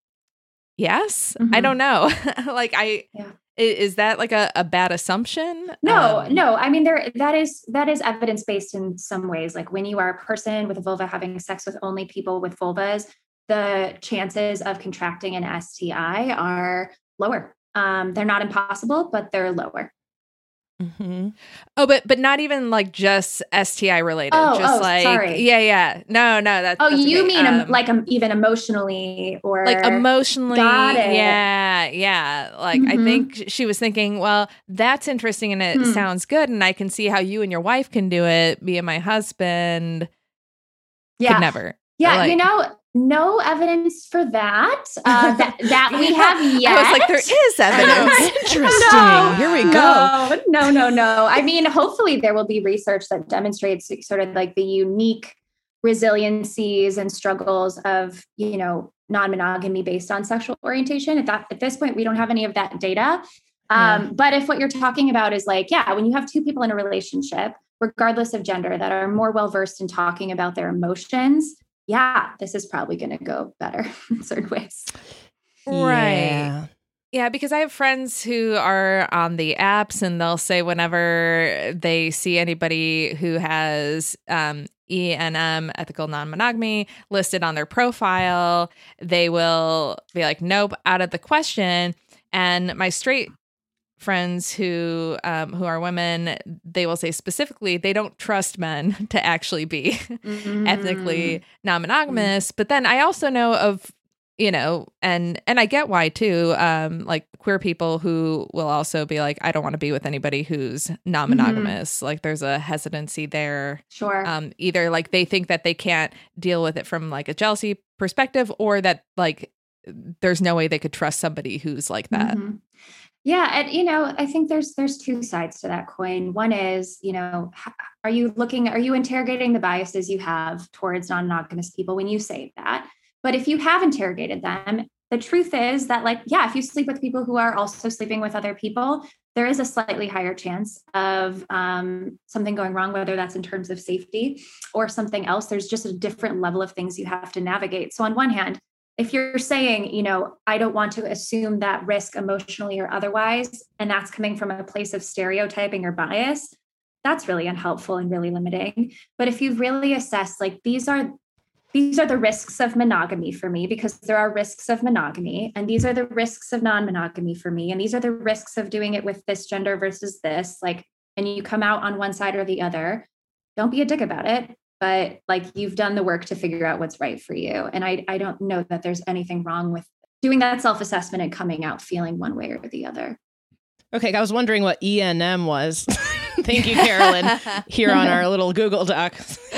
[SPEAKER 4] yes, I
[SPEAKER 3] Mhm.
[SPEAKER 4] don't know. Like, I,
[SPEAKER 3] Yeah.
[SPEAKER 4] i- is that like a, a bad assumption?
[SPEAKER 3] No,
[SPEAKER 4] Um,
[SPEAKER 3] no. I mean, there that is that is evidence based in some ways. Like, when you are a person with a vulva having sex with only people with vulvas, the chances of contracting an S T I are lower. Um, they're not impossible, but they're lower.
[SPEAKER 6] Mhm.
[SPEAKER 4] Oh, but but not even like just S T I related.
[SPEAKER 3] Oh,
[SPEAKER 4] just
[SPEAKER 3] oh,
[SPEAKER 4] like
[SPEAKER 3] sorry.
[SPEAKER 4] yeah, yeah. No, no, that's
[SPEAKER 3] Oh,
[SPEAKER 4] that's
[SPEAKER 3] you
[SPEAKER 4] okay.
[SPEAKER 3] mean um,
[SPEAKER 4] Um,
[SPEAKER 3] like um, even emotionally or
[SPEAKER 4] like emotionally,
[SPEAKER 3] Got it.
[SPEAKER 4] yeah, yeah. Like I
[SPEAKER 3] Mhm.
[SPEAKER 4] think she was thinking, well, that's interesting and it
[SPEAKER 3] Hmm.
[SPEAKER 4] sounds good, and I can see how you and your wife can do it. Me and my husband
[SPEAKER 3] yeah,
[SPEAKER 4] could never.
[SPEAKER 3] yeah.
[SPEAKER 4] Like-
[SPEAKER 3] you know, no evidence for that. Uh, that that we have yet.
[SPEAKER 4] I was like, there is evidence.
[SPEAKER 6] Interesting.
[SPEAKER 3] No,
[SPEAKER 6] Here we go.
[SPEAKER 3] No, no, no, no. I mean, hopefully there will be research that demonstrates sort of like the unique resiliencies and struggles of, you know, non-monogamy based on sexual orientation. At that, at this point, we don't have any of that data. Um,
[SPEAKER 6] Yeah.
[SPEAKER 3] But if what you're talking about is like, yeah, when you have two people in a relationship, regardless of gender, that are more well-versed in talking about their emotions, yeah, this is probably going to go better in certain ways.
[SPEAKER 4] Right.
[SPEAKER 6] Yeah.
[SPEAKER 4] Yeah, because I have friends who are on the apps and they'll say whenever they see anybody who has um, E N M, ethical non-monogamy, listed on their profile, they will be like, nope, out of the question. And my straight friends who um, who are women, they will say specifically they don't trust men to actually be
[SPEAKER 3] Mm-hmm.
[SPEAKER 4] ethnically non-monogamous. But then I also know of, you know, and and I get why too, um, like queer people who will also be like, I don't want to be with anybody who's non-monogamous.
[SPEAKER 3] Mm-hmm.
[SPEAKER 4] Like there's a hesitancy there.
[SPEAKER 3] Sure.
[SPEAKER 4] Um, either like they think that they can't deal with it from like a jealousy perspective, or that like there's no way they could trust somebody who's like that.
[SPEAKER 3] Mm-hmm. Yeah. And, you know, I think there's, there's two sides to that coin. One is, you know, are you looking, are you interrogating the biases you have towards non-monogamous people when you say that? But if you have interrogated them, the truth is that, like, yeah, if you sleep with people who are also sleeping with other people, there is a slightly higher chance of um, something going wrong, whether that's in terms of safety or something else. There's just a different level of things you have to navigate. So on one hand, if you're saying, you know, I don't want to assume that risk emotionally or otherwise, and that's coming from a place of stereotyping or bias, that's really unhelpful and really limiting. But if you've really assessed, like, these are These are the risks of monogamy for me, because there are risks of monogamy, and these are the risks of non-monogamy for me. And these are the risks of doing it with this gender versus this, like, and you come out on one side or the other. Don't be a dick about it, but like, you've done the work to figure out what's right for you. And I, I don't know that there's anything wrong with doing that self-assessment and coming out feeling one way or the other.
[SPEAKER 6] Okay, I was wondering what E N M was. Thank you, Carolyn, here on our little Google Doc.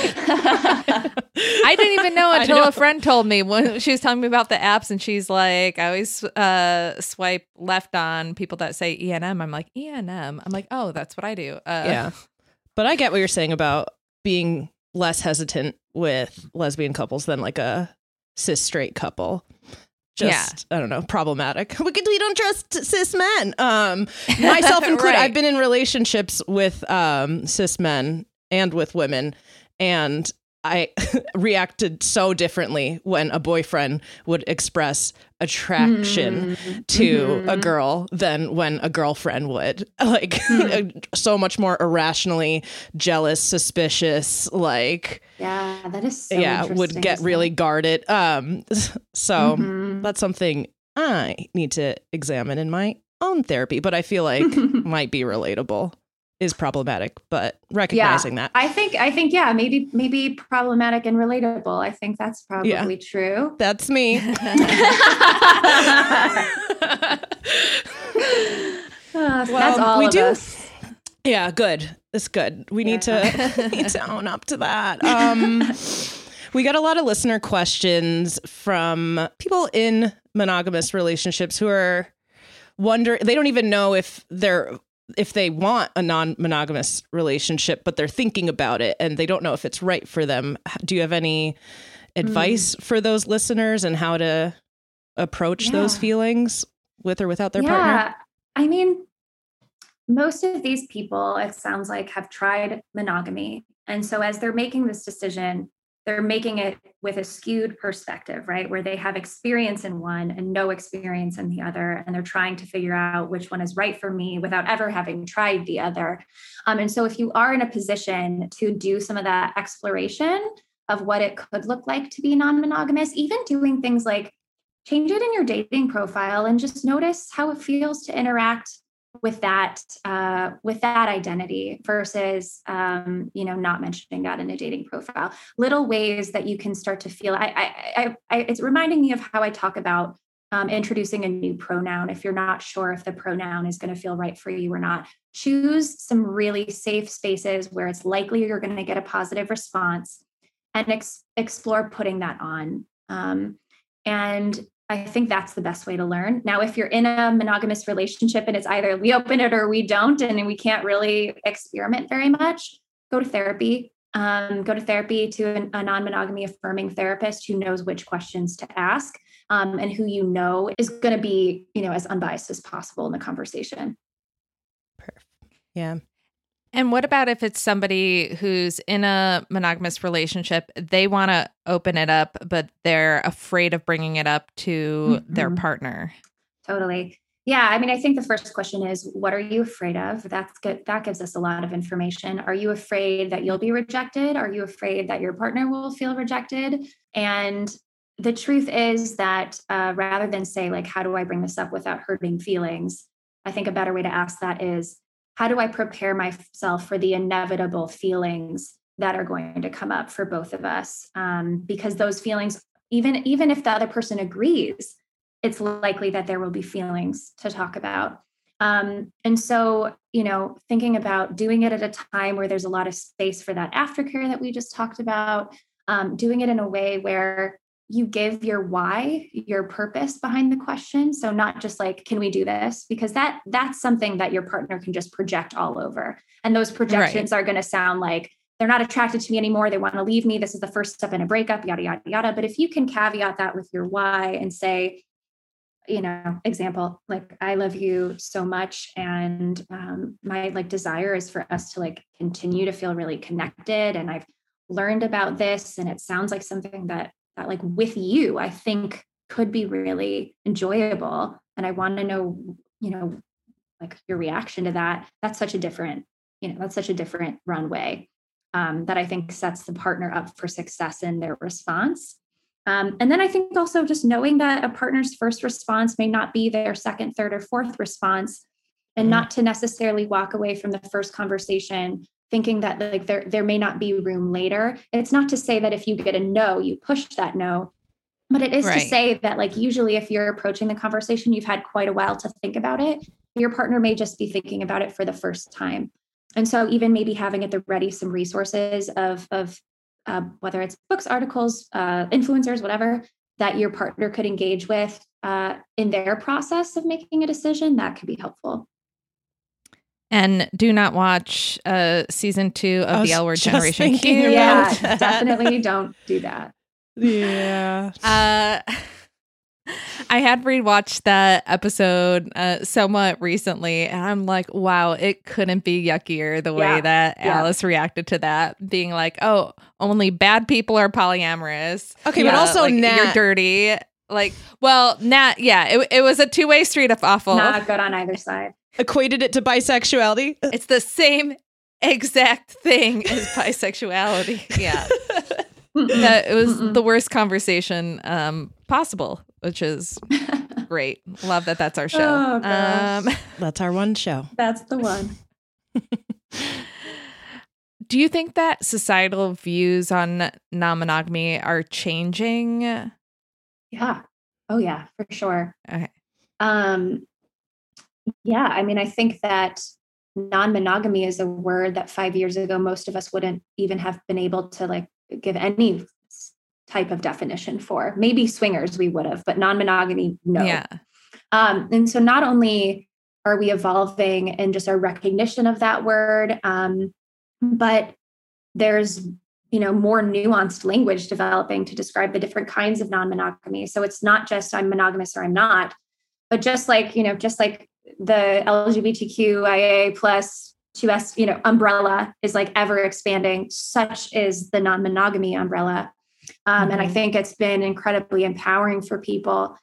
[SPEAKER 4] I didn't even know until
[SPEAKER 6] know.
[SPEAKER 4] a friend told me when she was telling me about the apps, and she's like, I always uh, swipe left on people that say E N M. I'm like, E N M? I'm like, oh, that's what I do. Uh,
[SPEAKER 6] Yeah. But I get what you're saying about being less hesitant with lesbian couples than like a cis straight couple. Just, I don't know, problematic. We, we don't trust cis men. Um, myself included.
[SPEAKER 4] Right.
[SPEAKER 6] I've been in relationships with um, cis men and with women, and I reacted so differently when a boyfriend would express attraction
[SPEAKER 3] Mm-hmm.
[SPEAKER 6] to
[SPEAKER 3] Mm-hmm.
[SPEAKER 6] a girl than when a girlfriend would. Like,
[SPEAKER 3] Mm-hmm.
[SPEAKER 6] so much more irrationally jealous, suspicious, like,
[SPEAKER 3] Yeah, that is so
[SPEAKER 6] yeah, would
[SPEAKER 3] interesting,
[SPEAKER 6] get
[SPEAKER 3] isn't
[SPEAKER 6] really
[SPEAKER 3] it?
[SPEAKER 6] guarded. Um, so
[SPEAKER 3] Mhm.
[SPEAKER 6] that's something I need to examine in my own therapy, but I feel like might be relatable, is problematic, but recognizing that.
[SPEAKER 3] I think, I think, yeah, maybe, maybe problematic and relatable. I think that's probably
[SPEAKER 6] Yeah.
[SPEAKER 3] true.
[SPEAKER 6] That's me.
[SPEAKER 3] Uh, that's all
[SPEAKER 6] we
[SPEAKER 3] of
[SPEAKER 6] do-
[SPEAKER 3] us.
[SPEAKER 6] Yeah, good. It's good. We need to need to own up to that. Um, we got a lot of listener questions from people in monogamous relationships who are wonder. They don't even know if they're if they want a non-monogamous relationship, but they're thinking about it and they don't know if it's right for them. Do you have any advice for those listeners and how to approach those
[SPEAKER 3] Yeah.
[SPEAKER 6] feelings with or without their
[SPEAKER 3] yeah,
[SPEAKER 6] partner?
[SPEAKER 3] I mean, most of these people, it sounds like, have tried monogamy. And so as they're making this decision, they're making it with a skewed perspective, right? Where they have experience in one and no experience in the other. And they're trying to figure out which one is right for me without ever having tried the other. Um, and so if you are in a position to do some of that exploration of what it could look like to be non-monogamous, even doing things like change it in your dating profile and just notice how it feels to interact with that uh, with that identity versus um, you know, not mentioning that in a dating profile. Little ways that you can start to feel. I, I, I, I it's reminding me of how I talk about um, introducing a new pronoun. If you're not sure if the pronoun is going to feel right for you or not, choose some really safe spaces where it's likely you're going to get a positive response, and ex- explore putting that on. Um, and I think that's the best way to learn. Now, if you're in a monogamous relationship and it's either we open it or we don't, and we can't really experiment very much, go to therapy. Um, go to therapy to an, a non-monogamy affirming therapist who knows which questions to ask um, and who you know is going to be, you know, as unbiased as possible in the conversation.
[SPEAKER 6] Perfect. Yeah.
[SPEAKER 4] And what about if it's somebody who's in a monogamous relationship, they want to open it up, but they're afraid of bringing it up to
[SPEAKER 3] Mm-hmm.
[SPEAKER 4] their partner?
[SPEAKER 3] Totally. Yeah. I mean, I think the first question is, what are you afraid of? That's good. That gives us a lot of information. Are you afraid that you'll be rejected? Are you afraid that your partner will feel rejected? And the truth is that uh, rather than say, like, how do I bring this up without hurting feelings? I think a better way to ask that is, how do I prepare myself for the inevitable feelings that are going to come up for both of us? Um, because those feelings, even, even if the other person agrees, it's likely that there will be feelings to talk about. Um, and so, you know, thinking about doing it at a time where there's a lot of space for that aftercare that we just talked about, um, doing it in a way where you give your why, your purpose behind the question. So not just like, can we do this? Because that that's something that your partner can just project all over. And those projections right. are going to sound like, they're not attracted to me anymore. They want to leave me. This is the first step in a breakup, yada, yada, yada. But if you can caveat that with your why and say, you know, example, like, I love you so much. And um, my like desire is for us to like continue to feel really connected. And I've learned about this, and it sounds like something that, that like with you, I think could be really enjoyable. And I want to know, you know, like your reaction to that. That's such a different, you know, that's such a different runway um, that I think sets the partner up for success in their response. Um, and then I think also just knowing that a partner's first response may not be their second, third, or fourth response, and mm. not to necessarily walk away from the first conversation thinking that like there, there may not be room later. It's not to say that if you get a no, you push that no, but it is right. to say that like usually if you're approaching the conversation, you've had quite a while to think about it. Your partner may just be thinking about it for the first time. And so even maybe having at the ready some resources of, of Uh, whether it's books, articles, uh, influencers, whatever, that your partner could engage with uh, in their process of making a decision, that could be helpful.
[SPEAKER 4] And do not watch uh, season two of the L Word Generation Q.
[SPEAKER 3] Yeah, definitely don't do that.
[SPEAKER 6] Yeah.
[SPEAKER 4] Uh, I had rewatched that episode uh, somewhat recently, and I'm like, wow, it couldn't be yuckier the way yeah. that yeah. Alice reacted to that, being like, oh, only bad people are polyamorous.
[SPEAKER 6] Okay, yeah. but also
[SPEAKER 4] like,
[SPEAKER 6] Nat.
[SPEAKER 4] You're dirty. Like, well, Nat, yeah, it, it was a two-way street of awful.
[SPEAKER 3] Not good on either side.
[SPEAKER 6] Equated it to bisexuality.
[SPEAKER 4] It's the same exact thing as bisexuality. Yeah. That it was Mm-mm. the worst conversation um, possible, which is great. Love that that's our show.
[SPEAKER 3] Oh, gosh.
[SPEAKER 6] Um, that's our one show.
[SPEAKER 3] That's the one.
[SPEAKER 4] Do you think that societal views on non-monogamy are changing?
[SPEAKER 3] Yeah. Oh, yeah, for sure.
[SPEAKER 4] Okay.
[SPEAKER 3] Um, yeah, I mean, I think that non-monogamy is a word that five years ago, most of us wouldn't even have been able to like give any type of definition for. Maybe swingers we would have, but non-monogamy, no.
[SPEAKER 4] Yeah.
[SPEAKER 3] Um, and so not only are we evolving in just our recognition of that word, um, but there's, you know, more nuanced language developing to describe the different kinds of non-monogamy. So it's not just I'm monogamous or I'm not, but just like, you know, just like the L G B T Q I A plus two S, you know, umbrella is like ever expanding. Such is the non-monogamy umbrella. Um, mm-hmm. And I think it's been incredibly empowering for people.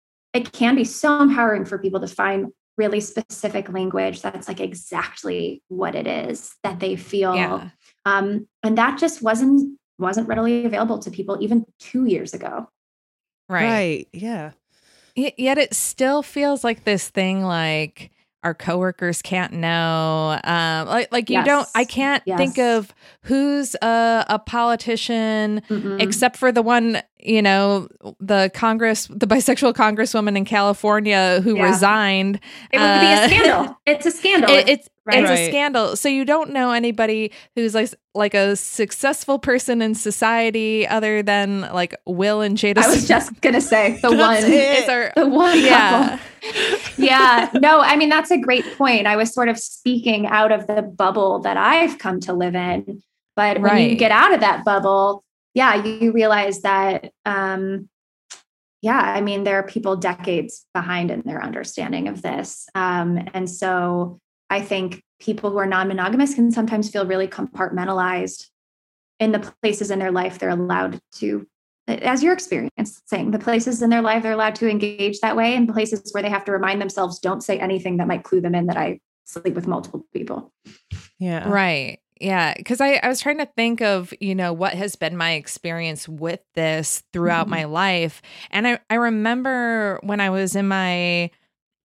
[SPEAKER 3] It can be so empowering for people to find really specific language that's like exactly what it is that they feel.
[SPEAKER 4] Yeah.
[SPEAKER 3] Um, and that just wasn't, wasn't readily available to people even two years ago.
[SPEAKER 4] Right.
[SPEAKER 6] Right. Yeah.
[SPEAKER 4] Y- yet it still feels like this thing like our coworkers can't know. Um, like, like you
[SPEAKER 3] Yes.
[SPEAKER 4] don't, I can't
[SPEAKER 3] Yes.
[SPEAKER 4] think of who's a, a politician
[SPEAKER 3] Mm-mm.
[SPEAKER 4] except for the one, you know, the Congress, the bisexual congresswoman in California who
[SPEAKER 3] Yeah.
[SPEAKER 4] resigned.
[SPEAKER 3] It would be
[SPEAKER 4] Uh,
[SPEAKER 3] a scandal. It's a scandal.
[SPEAKER 4] It, it's
[SPEAKER 3] Right.
[SPEAKER 4] it's
[SPEAKER 6] Right.
[SPEAKER 4] a scandal. So you don't know anybody who's like like a successful person in society other than like Will and Jada.
[SPEAKER 3] I was just gonna say the
[SPEAKER 6] That's
[SPEAKER 3] one,
[SPEAKER 6] it.
[SPEAKER 4] Is our,
[SPEAKER 3] the one
[SPEAKER 4] yeah.
[SPEAKER 3] couple. Yeah, no, I mean that's a great point. I was sort of speaking out of the bubble that I've come to live in, but when you
[SPEAKER 4] Right.
[SPEAKER 3] get out of that bubble, yeah, you realize that. Um, yeah, I mean there are people decades behind in their understanding of this, um, and so. I think people who are non-monogamous can sometimes feel really compartmentalized in the places in their life they're allowed to, as your experience saying, the places in their life they're allowed to engage that way, and places where they have to remind themselves, don't say anything that might clue them in that I sleep with multiple people.
[SPEAKER 6] Yeah.
[SPEAKER 4] Right. Yeah. Cause I, I was trying to think of, you know, what has been my experience with this throughout
[SPEAKER 3] Mhm.
[SPEAKER 4] my life. And I, I remember when I was in my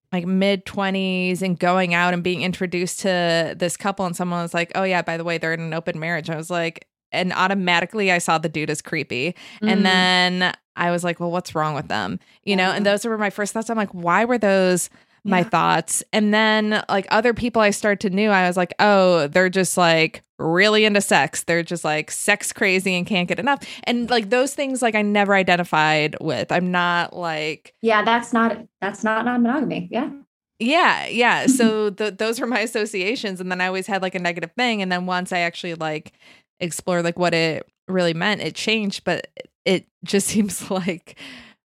[SPEAKER 4] like mid twenties and going out and being introduced to this couple, and someone was like, oh yeah, by the way, they're in an open marriage. I was like, and automatically I saw the dude as creepy.
[SPEAKER 3] Mm.
[SPEAKER 4] And then I was like, well, what's wrong with them? You know,
[SPEAKER 3] Yeah.
[SPEAKER 4] and those were my first thoughts. I'm like, why were those my
[SPEAKER 3] Yeah.
[SPEAKER 4] thoughts? And then like other people I started to knew, I was like, oh, they're just like really into sex. They're just like sex crazy and can't get enough. And like those things, like I never identified with. I'm not like,
[SPEAKER 3] Yeah, that's not that's not non-monogamy. Yeah.
[SPEAKER 4] yeah, yeah. So th- those were my associations. And then I always had like a negative thing. And then once I actually like explored like what it really meant, it changed. But it just seems like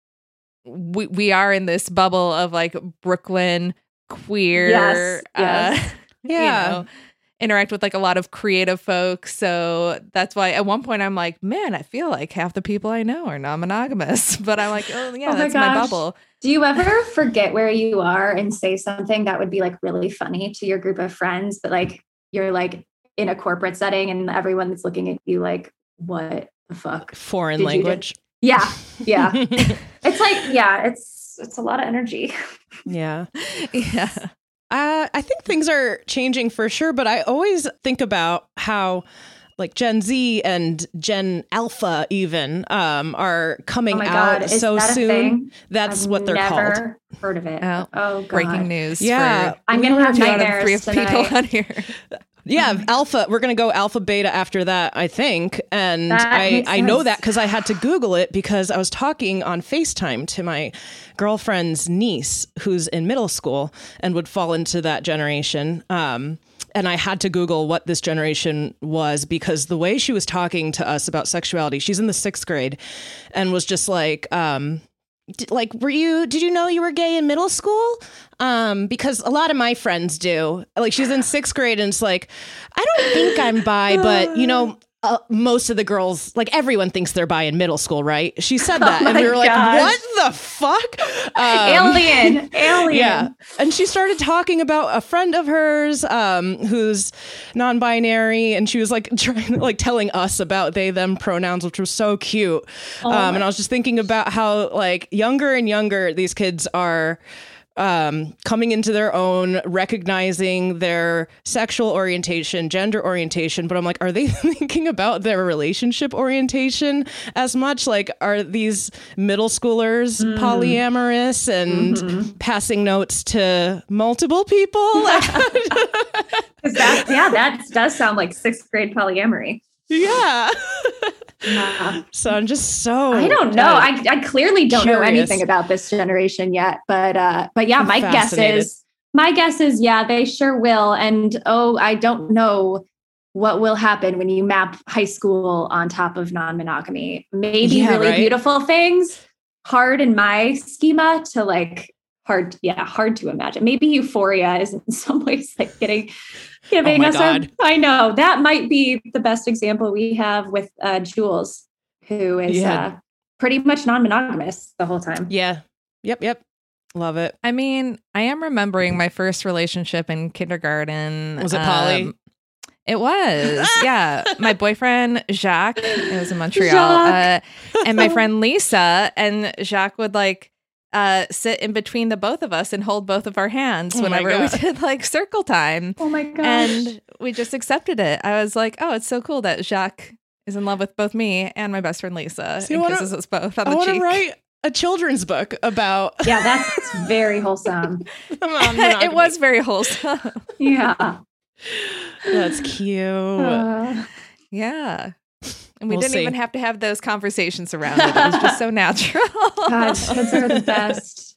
[SPEAKER 4] we we are in this bubble of like Brooklyn queer,
[SPEAKER 3] Yes, yes.
[SPEAKER 4] uh,
[SPEAKER 6] Yeah.
[SPEAKER 4] you know, interact with like a lot of creative folks. So that's why at one point I'm like, man, I feel like half the people I know are non-monogamous. But I'm like, oh yeah,
[SPEAKER 3] Oh my
[SPEAKER 4] that's my
[SPEAKER 3] gosh.
[SPEAKER 4] bubble.
[SPEAKER 3] Do you ever forget where you are and say something that would be like really funny to your group of friends, but like you're like in a corporate setting and everyone's looking at you like, what the fuck?
[SPEAKER 6] Foreign
[SPEAKER 3] Did you
[SPEAKER 6] language.
[SPEAKER 3] Yeah. Yeah. It's like, yeah, it's it's a lot of energy.
[SPEAKER 6] Yeah.
[SPEAKER 4] Yeah.
[SPEAKER 6] Uh, I think things are changing for sure, but I always think about how like Gen Z and Gen Alpha even um, are coming
[SPEAKER 3] Oh my
[SPEAKER 6] out
[SPEAKER 3] God. Is
[SPEAKER 6] so
[SPEAKER 3] that a
[SPEAKER 6] soon.
[SPEAKER 3] thing?
[SPEAKER 6] That's
[SPEAKER 3] I've
[SPEAKER 6] what they're called.
[SPEAKER 3] never heard of it.
[SPEAKER 4] Oh,
[SPEAKER 3] Oh, God.
[SPEAKER 4] Breaking news.
[SPEAKER 6] Yeah.
[SPEAKER 4] For
[SPEAKER 3] I'm
[SPEAKER 6] we
[SPEAKER 3] gonna
[SPEAKER 6] were
[SPEAKER 3] have
[SPEAKER 4] two out of
[SPEAKER 3] nightmares
[SPEAKER 4] three of people
[SPEAKER 3] tonight.
[SPEAKER 4] on here.
[SPEAKER 6] Yeah, alpha. We're gonna go alpha beta after that, I think. And
[SPEAKER 3] That
[SPEAKER 6] I
[SPEAKER 3] makes
[SPEAKER 6] I know
[SPEAKER 3] sense.
[SPEAKER 6] that because I had to Google it because I was talking on FaceTime to my girlfriend's niece who's in middle school and would fall into that generation. Um, and I had to Google what this generation was because the way she was talking to us about sexuality, she's in the sixth grade, and was just like. Um, D- like were you did you know you were gay in middle school um because a lot of my friends do. Like she's in sixth grade and it's like I don't think I'm bi, but you know uh, most of the girls, like everyone thinks they're bi in middle school, right? She said that
[SPEAKER 3] Oh
[SPEAKER 6] and we
[SPEAKER 3] my
[SPEAKER 6] were like,
[SPEAKER 3] gosh.
[SPEAKER 6] what the fuck? Um,
[SPEAKER 3] Alien. Alien.
[SPEAKER 6] yeah. And she started talking about a friend of hers um, who's non-binary, and she was like trying, like telling us about they, them pronouns, which was so cute.
[SPEAKER 3] Oh
[SPEAKER 6] um,
[SPEAKER 3] my-
[SPEAKER 6] and I was just thinking about how like younger and younger these kids are um, coming into their own, recognizing their sexual orientation, gender orientation. But I'm like, are they thinking about their relationship orientation as much? Like, are these middle schoolers
[SPEAKER 3] Mm.
[SPEAKER 6] polyamorous and
[SPEAKER 3] Mm-hmm.
[SPEAKER 6] passing notes to multiple people? Like,
[SPEAKER 3] 'Cause that, yeah, that does sound like sixth grade polyamory.
[SPEAKER 6] yeah.
[SPEAKER 3] Yeah.
[SPEAKER 6] So I'm just so
[SPEAKER 3] I don't know.
[SPEAKER 6] uh,
[SPEAKER 3] I, I clearly don't know
[SPEAKER 6] curious.
[SPEAKER 3] anything about this generation yet, but uh, but yeah,
[SPEAKER 6] I'm
[SPEAKER 3] my guess
[SPEAKER 6] fascinated.
[SPEAKER 3] is my guess is yeah, they sure will. And oh, I don't know what will happen when you map high school on top of non-monogamy. Maybe
[SPEAKER 6] Yeah,
[SPEAKER 3] really
[SPEAKER 6] right?
[SPEAKER 3] beautiful things. Hard in my schema to like hard, yeah, hard to imagine. Maybe Euphoria is in some ways like getting giving
[SPEAKER 6] Oh my
[SPEAKER 3] us our,
[SPEAKER 6] God.
[SPEAKER 3] I know that might be the best example we have with uh, Jules, who is
[SPEAKER 6] Yeah.
[SPEAKER 3] uh, pretty much non-monogamous the whole time.
[SPEAKER 6] Yeah. Yep. Yep. Love it.
[SPEAKER 4] I mean, I am remembering my first relationship in kindergarten.
[SPEAKER 6] Was it poly?
[SPEAKER 4] Um, it was, yeah. My boyfriend Jacques, it was in Montreal,
[SPEAKER 3] Jacques.
[SPEAKER 4] uh, and my friend Lisa, and Jacques would like uh, sit in between the both of us and hold both of our hands
[SPEAKER 6] Oh my
[SPEAKER 4] whenever we
[SPEAKER 6] God.
[SPEAKER 4] did like circle time,
[SPEAKER 3] Oh my gosh.
[SPEAKER 4] and we just accepted it. I was like, oh, it's so cool that Jacques is in love with both me and my best friend Lisa,
[SPEAKER 6] So you
[SPEAKER 4] and
[SPEAKER 6] wanna-
[SPEAKER 4] kisses us both on
[SPEAKER 6] I
[SPEAKER 4] the
[SPEAKER 6] want to
[SPEAKER 4] cheek.
[SPEAKER 6] write a children's book about.
[SPEAKER 3] yeah, that's very wholesome.
[SPEAKER 4] It was very wholesome.
[SPEAKER 3] Yeah.
[SPEAKER 6] That's cute.
[SPEAKER 3] Uh,
[SPEAKER 4] Yeah. And we
[SPEAKER 6] We'll
[SPEAKER 4] didn't
[SPEAKER 6] see.
[SPEAKER 4] even have to have those conversations around it. It was just so natural.
[SPEAKER 3] gosh, kids are the best.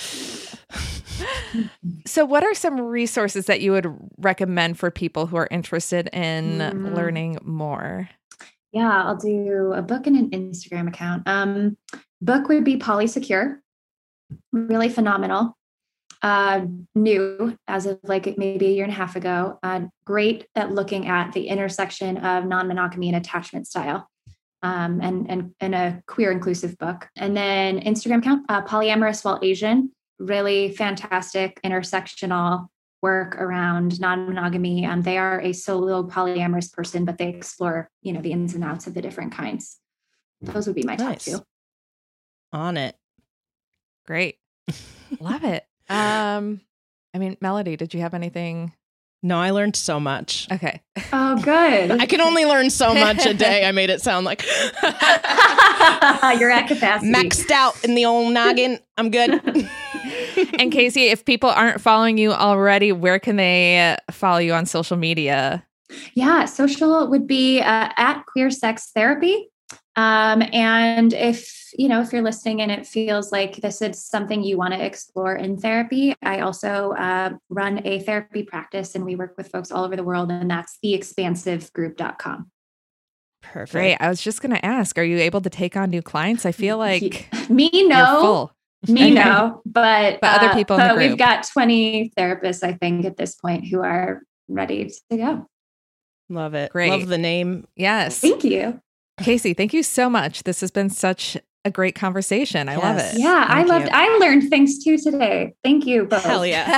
[SPEAKER 4] So, what are some resources that you would recommend for people who are interested in
[SPEAKER 3] Mm.
[SPEAKER 4] learning more?
[SPEAKER 3] Yeah, I'll do a book and an Instagram account. Um, book would be Polysecure. Really phenomenal. Uh, new as of like maybe a year and a half ago. Uh, great at looking at the intersection of non-monogamy and attachment style. Um, and, and, and a queer inclusive book. And then Instagram account, uh, Polyamorous While Asian. Really fantastic intersectional work around non-monogamy. Um, they are a solo polyamorous person, but they explore, you know, the ins and outs of the different kinds. Those would be my top
[SPEAKER 6] Nice.
[SPEAKER 3] two.
[SPEAKER 6] On it.
[SPEAKER 4] Great. Love it. Um, I mean, Melody, did you have anything?
[SPEAKER 6] No, I learned so much.
[SPEAKER 4] Okay.
[SPEAKER 3] Oh, good.
[SPEAKER 6] I can only learn so much a day. I made it sound like
[SPEAKER 3] You're at capacity.
[SPEAKER 6] maxed out in the old noggin. I'm good.
[SPEAKER 4] And Casey, if people aren't following you already, where can they follow you on social media?
[SPEAKER 3] Yeah, social would be uh, at Queer Sex Therapy. Um, and if, you know, if you're listening and it feels like this is something you want to explore in therapy, I also uh, run a therapy practice and we work with folks all over the world, and that's the expansive group dot com.
[SPEAKER 6] Perfect.
[SPEAKER 4] Great. I was just going to ask, are you able to take on new clients? I feel like
[SPEAKER 3] Me,
[SPEAKER 4] you're
[SPEAKER 3] no.
[SPEAKER 4] full.
[SPEAKER 3] Me,
[SPEAKER 4] Okay.
[SPEAKER 3] no. But,
[SPEAKER 4] But other
[SPEAKER 3] uh,
[SPEAKER 4] people in the
[SPEAKER 3] but we've
[SPEAKER 4] group.
[SPEAKER 3] got twenty therapists, I think, at this point who are ready to go.
[SPEAKER 6] Love it.
[SPEAKER 4] Great.
[SPEAKER 6] Love the name.
[SPEAKER 4] Yes.
[SPEAKER 3] Thank you.
[SPEAKER 4] Casey, thank you so much. This has been such a great conversation. I love
[SPEAKER 6] Yes.
[SPEAKER 4] it.
[SPEAKER 3] Yeah, I
[SPEAKER 6] Thank
[SPEAKER 3] loved,
[SPEAKER 6] you.
[SPEAKER 3] I learned things too today. Thank you both.
[SPEAKER 6] Hell yeah.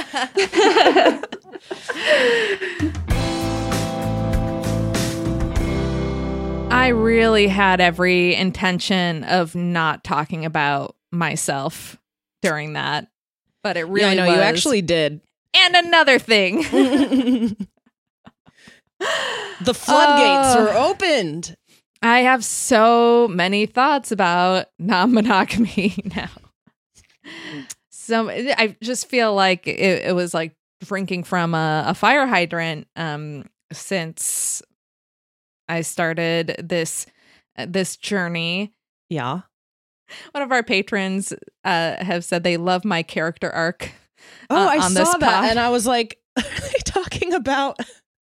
[SPEAKER 4] I really had every intention of not talking about myself during that, but it really
[SPEAKER 6] yeah, I know
[SPEAKER 4] was.
[SPEAKER 6] you actually did.
[SPEAKER 4] And another thing.
[SPEAKER 6] The floodgates
[SPEAKER 4] Oh.
[SPEAKER 6] are opened.
[SPEAKER 4] I have so many thoughts about non-monogamy now. So I just feel like it, it was like drinking from a, a fire hydrant um, since I started this this journey.
[SPEAKER 6] Yeah.
[SPEAKER 4] One of our patrons uh, have said they love my character arc.
[SPEAKER 6] Oh,
[SPEAKER 4] uh,
[SPEAKER 6] I
[SPEAKER 4] on this
[SPEAKER 6] saw that.
[SPEAKER 4] pod.
[SPEAKER 6] And I was like, are they talking about.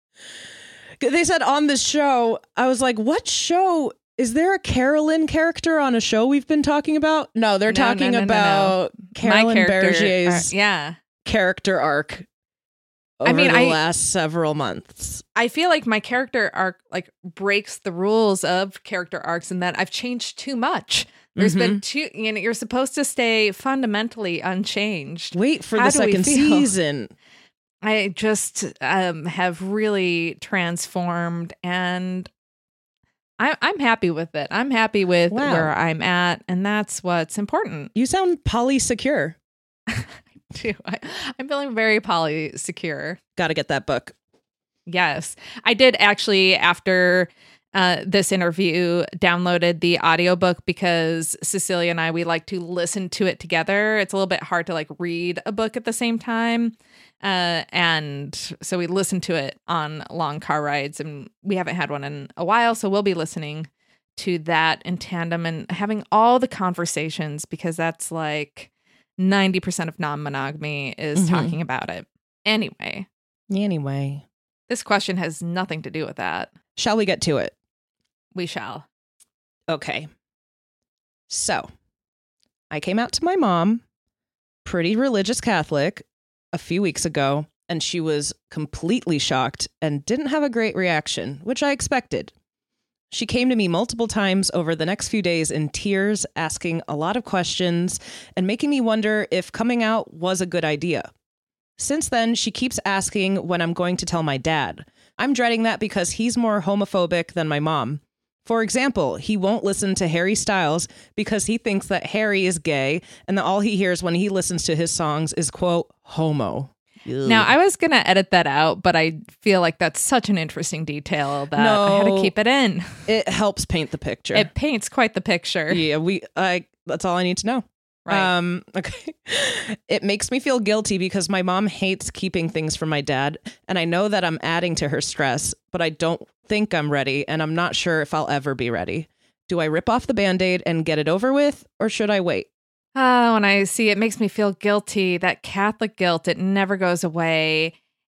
[SPEAKER 6] They said on this show, I was like, what show? Is there a Carolyn character on a show we've been talking about? No, they're
[SPEAKER 4] No, no,
[SPEAKER 6] talking
[SPEAKER 4] no, no, no.
[SPEAKER 6] My Carolyn
[SPEAKER 4] character
[SPEAKER 6] Bergier's
[SPEAKER 4] arc- yeah.
[SPEAKER 6] character arc over
[SPEAKER 4] I mean,
[SPEAKER 6] the
[SPEAKER 4] I-
[SPEAKER 6] last several months.
[SPEAKER 4] I feel like my character arc like breaks the rules of character arcs in that I've changed too much. There's
[SPEAKER 6] Mm-hmm.
[SPEAKER 4] been too, you know, you're supposed to stay fundamentally unchanged.
[SPEAKER 6] Wait for
[SPEAKER 4] How
[SPEAKER 6] the
[SPEAKER 4] do we
[SPEAKER 6] second
[SPEAKER 4] feel?
[SPEAKER 6] season.
[SPEAKER 4] I just um, have really transformed, and I, I'm happy with it. I'm happy with
[SPEAKER 6] Wow.
[SPEAKER 4] where I'm at, and that's what's important.
[SPEAKER 6] You sound polysecure.
[SPEAKER 4] Too. I, I'm feeling very polysecure.
[SPEAKER 6] Got to get that book.
[SPEAKER 4] Yes. I did actually, after uh, this interview, downloaded the audiobook because Cecilia and I, we like to listen to it together. It's a little bit hard to like read a book at the same time. Uh, and so we listen to it on long car rides, and we haven't had one in a while. So we'll be listening to that in tandem and having all the conversations, because that's like ninety percent of non-monogamy is
[SPEAKER 6] Mhm.
[SPEAKER 4] talking about it. Anyway.
[SPEAKER 6] Anyway,
[SPEAKER 4] This question has nothing to do with that.
[SPEAKER 6] shall we get to it?
[SPEAKER 4] We shall.
[SPEAKER 6] Okay. So, I came out to my mom, pretty religious Catholic, a few weeks ago, and she was completely shocked and didn't have a great reaction, which I expected. She came to me multiple times over the next few days in tears, asking a lot of questions and making me wonder if coming out was a good idea. Since then, she keeps asking when I'm going to tell my dad. I'm dreading that because he's more homophobic than my mom. For example, he won't listen to Harry Styles because he thinks that Harry is gay and that all he hears when he listens to his songs is, quote, homo.
[SPEAKER 4] Now, I was going to edit that out, but I feel like that's such an interesting detail that I had to
[SPEAKER 6] No.
[SPEAKER 4] keep it in.
[SPEAKER 6] It helps paint the picture.
[SPEAKER 4] It paints quite the picture.
[SPEAKER 6] Yeah, we. I. That's all I need to know.
[SPEAKER 4] Right.
[SPEAKER 6] Um. Okay. It makes me feel guilty because my mom hates keeping things from my dad, and I know that I'm adding to her stress, but I don't think I'm ready, and I'm not sure if I'll ever be ready. Do I rip off the Band-Aid and get it over with, or should I wait?
[SPEAKER 4] Oh, when I see it makes me feel guilty. That Catholic guilt, it never goes away.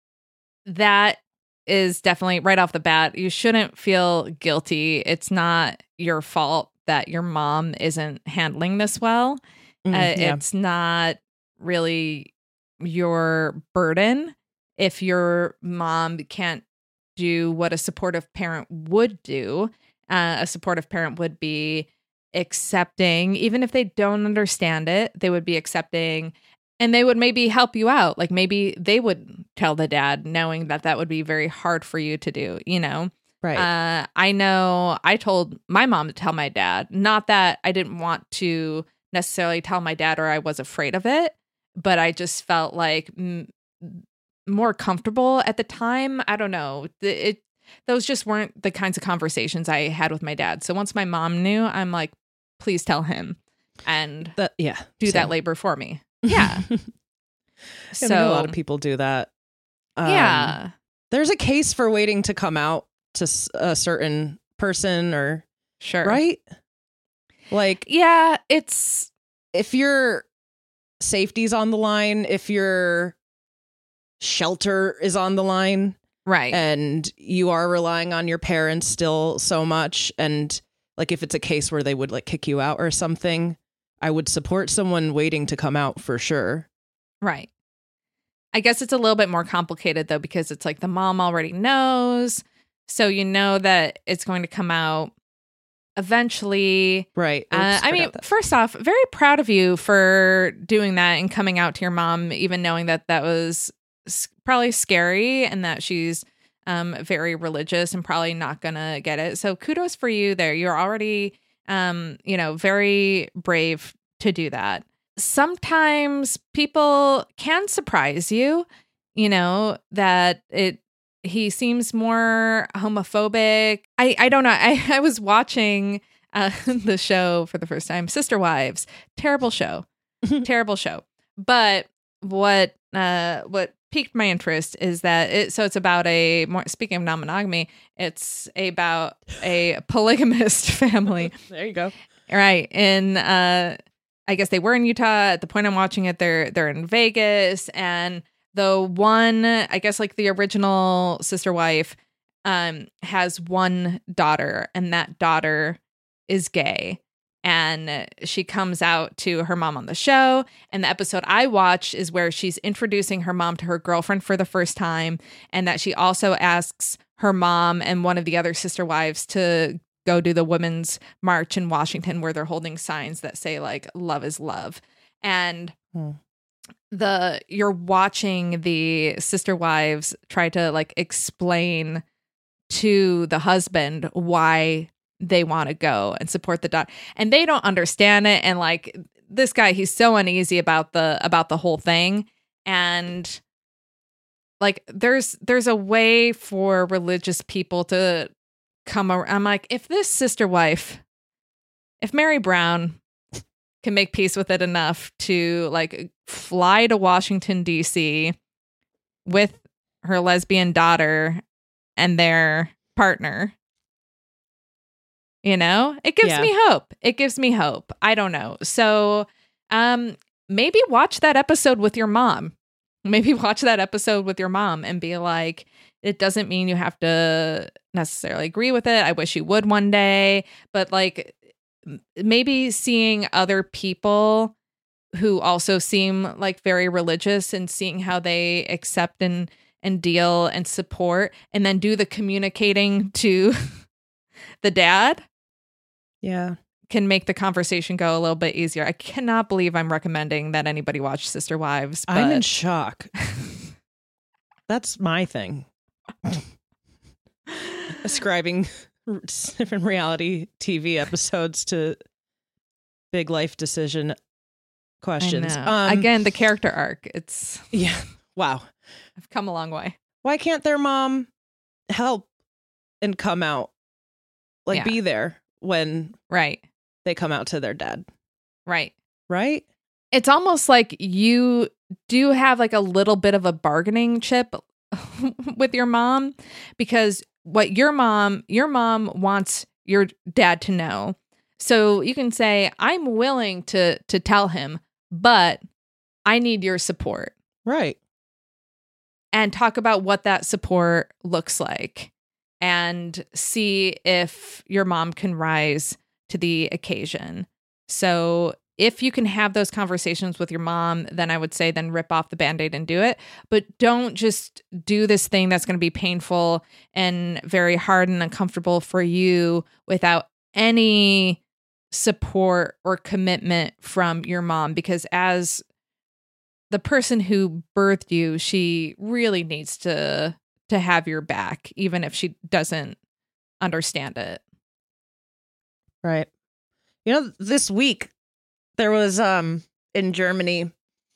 [SPEAKER 4] That is definitely right off the bat. You shouldn't feel guilty. It's not your fault that your mom isn't handling this well.
[SPEAKER 6] Mm,
[SPEAKER 4] uh,
[SPEAKER 6] yeah.
[SPEAKER 4] It's not really your burden if your mom can't do what a supportive parent would do. Uh, a supportive parent would be accepting, even if they don't understand it, they would be accepting, and they would maybe help you out. Like maybe they would tell the dad, knowing that that would be very hard for you to do, you know?
[SPEAKER 6] Right.
[SPEAKER 4] Uh, I know I told my mom to tell my dad, not that I didn't want to necessarily tell my dad or I was afraid of it, but I just felt like m- more comfortable at the time. I don't know. The- It those just weren't the kinds of conversations I had with my dad. So once my mom knew, I'm like, please tell him and
[SPEAKER 6] That yeah,
[SPEAKER 4] do that
[SPEAKER 6] same.
[SPEAKER 4] labor for me. Yeah.
[SPEAKER 6] I
[SPEAKER 4] so
[SPEAKER 6] think a lot of people do that. Um,
[SPEAKER 4] yeah.
[SPEAKER 6] there's a case for waiting to come out to s- a certain person, or
[SPEAKER 4] Sure.
[SPEAKER 6] right? Like,
[SPEAKER 4] Yeah, it's
[SPEAKER 6] if your safety's on the line, if your shelter is on the line,
[SPEAKER 4] right.
[SPEAKER 6] and you are relying on your parents still so much, and like if it's a case where they would like kick you out or something, I would support someone waiting to come out for sure.
[SPEAKER 4] Right. I guess it's a little bit more complicated though, because it's like the mom already knows. So you know that it's going to come out eventually.
[SPEAKER 6] Right.
[SPEAKER 4] Uh,
[SPEAKER 6] Oops,
[SPEAKER 4] I mean,
[SPEAKER 6] forgot that.
[SPEAKER 4] first off, very proud of you for doing that and coming out to your mom, even knowing that that was s- probably scary and that she's um, very religious and probably not going to get it. So kudos for you there. You're already, um, you know, very brave to do that. Sometimes people can surprise you, you know, that it, he seems more homophobic. I, I don't know. I, I was watching uh, the show for the first time, Sister Wives. Terrible show. Terrible show. But what uh, what piqued my interest is that it, so it's about a, more speaking of non-monogamy, it's about a polygamist family.
[SPEAKER 6] There you go.
[SPEAKER 4] Right. And uh, I guess they were in Utah. At the point I'm watching it, they're they're in Vegas. And the one, I guess like the original sister wife, um, has one daughter, and that daughter is gay. And she comes out to her mom on the show. And the episode I watched is where she's introducing her mom to her girlfriend for the first time. And that she also asks her mom and one of the other sister wives to go do the women's march in Washington, where they're holding signs that say like love is love. And
[SPEAKER 6] Hmm.
[SPEAKER 4] the you're watching the sister wives try to like explain to the husband why they want to go and support the daughter, and they don't understand it. And like this guy, he's so uneasy about the about the whole thing. And like there's there's a way for religious people to come around. I'm like, if this sister wife, if Mary Brown can make peace with it enough to like fly to Washington, D C with her lesbian daughter and their partner, you know, it gives
[SPEAKER 6] Yeah.
[SPEAKER 4] me hope. It gives me hope. I don't know. So um, maybe watch that episode with your mom. Maybe watch that episode with your mom and be like, it doesn't mean you have to necessarily agree with it. I wish you would one day. But like m- maybe seeing other people who also seem like very religious and seeing how they accept and and deal and support, and then do the communicating to the dad,
[SPEAKER 6] Yeah.
[SPEAKER 4] can make the conversation go a little bit easier. I cannot believe I'm recommending that anybody watch Sister Wives. But
[SPEAKER 6] I'm in shock. That's my thing. Ascribing different reality T V episodes to big life decision
[SPEAKER 4] I
[SPEAKER 6] questions.
[SPEAKER 4] know.
[SPEAKER 6] Um,
[SPEAKER 4] Again, the character arc. It's
[SPEAKER 6] Yeah. Wow.
[SPEAKER 4] I've come a long way.
[SPEAKER 6] Why can't their mom help and come out? Like
[SPEAKER 4] Yeah.
[SPEAKER 6] be there when
[SPEAKER 4] Right.
[SPEAKER 6] they come out to their dad,
[SPEAKER 4] Right.
[SPEAKER 6] right?
[SPEAKER 4] It's almost like you do have like a little bit of a bargaining chip with your mom, because what your mom, your mom wants your dad to know. So you can say, I'm willing to to tell him, but I need your support,
[SPEAKER 6] Right.
[SPEAKER 4] and talk about what that support looks like and see if your mom can rise to the occasion. So if you can have those conversations with your mom, then I would say then rip off the Band-Aid and do it. But don't just do this thing that's going to be painful and very hard and uncomfortable for you without any support or commitment from your mom, because as the person who birthed you, she really needs to to have your back, even if she doesn't understand it.
[SPEAKER 6] Right. You know, this week there was um in Germany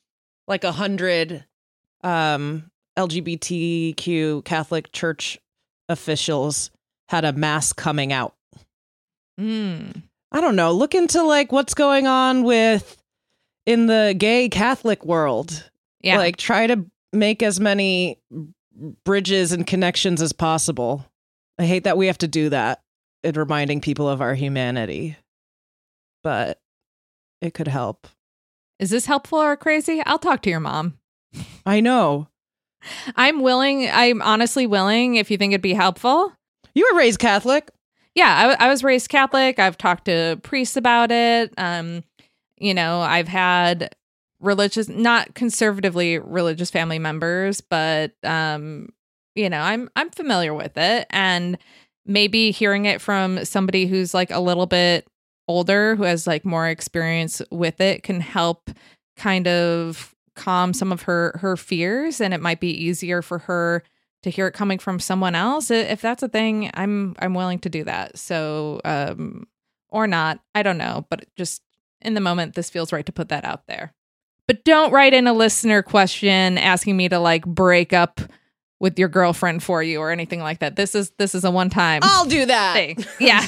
[SPEAKER 6] like a hundred um, L G B T Q Catholic Church officials had a mass coming out.
[SPEAKER 4] Mm.
[SPEAKER 6] I don't know. Look into like what's going on with in the gay Catholic world.
[SPEAKER 4] Yeah.
[SPEAKER 6] Like try to make as many bridges and connections as possible. I hate that we have to do that in reminding people of our humanity, but it could help.
[SPEAKER 4] Is this helpful or crazy? I'll talk to your mom.
[SPEAKER 6] I know.
[SPEAKER 4] I'm willing. I'm honestly willing if you think it'd be helpful.
[SPEAKER 6] You were raised Catholic.
[SPEAKER 4] Yeah, I, w- I was raised Catholic. I've talked to priests about it. Um, you know, I've had religious, not conservatively religious family members, but um, you know, I'm I'm familiar with it, and maybe hearing it from somebody who's like a little bit older, who has like more experience with it, can help kind of calm some of her her fears, and it might be easier for her to hear it coming from someone else. If that's a thing, I'm I'm willing to do that. So, um, or not, I don't know. But just in the moment, this feels right to put that out there. But don't write in a listener question asking me to like break up with your girlfriend for you or anything like that. This is this is a one time.
[SPEAKER 6] I'll do that.
[SPEAKER 4] Thing. Yeah.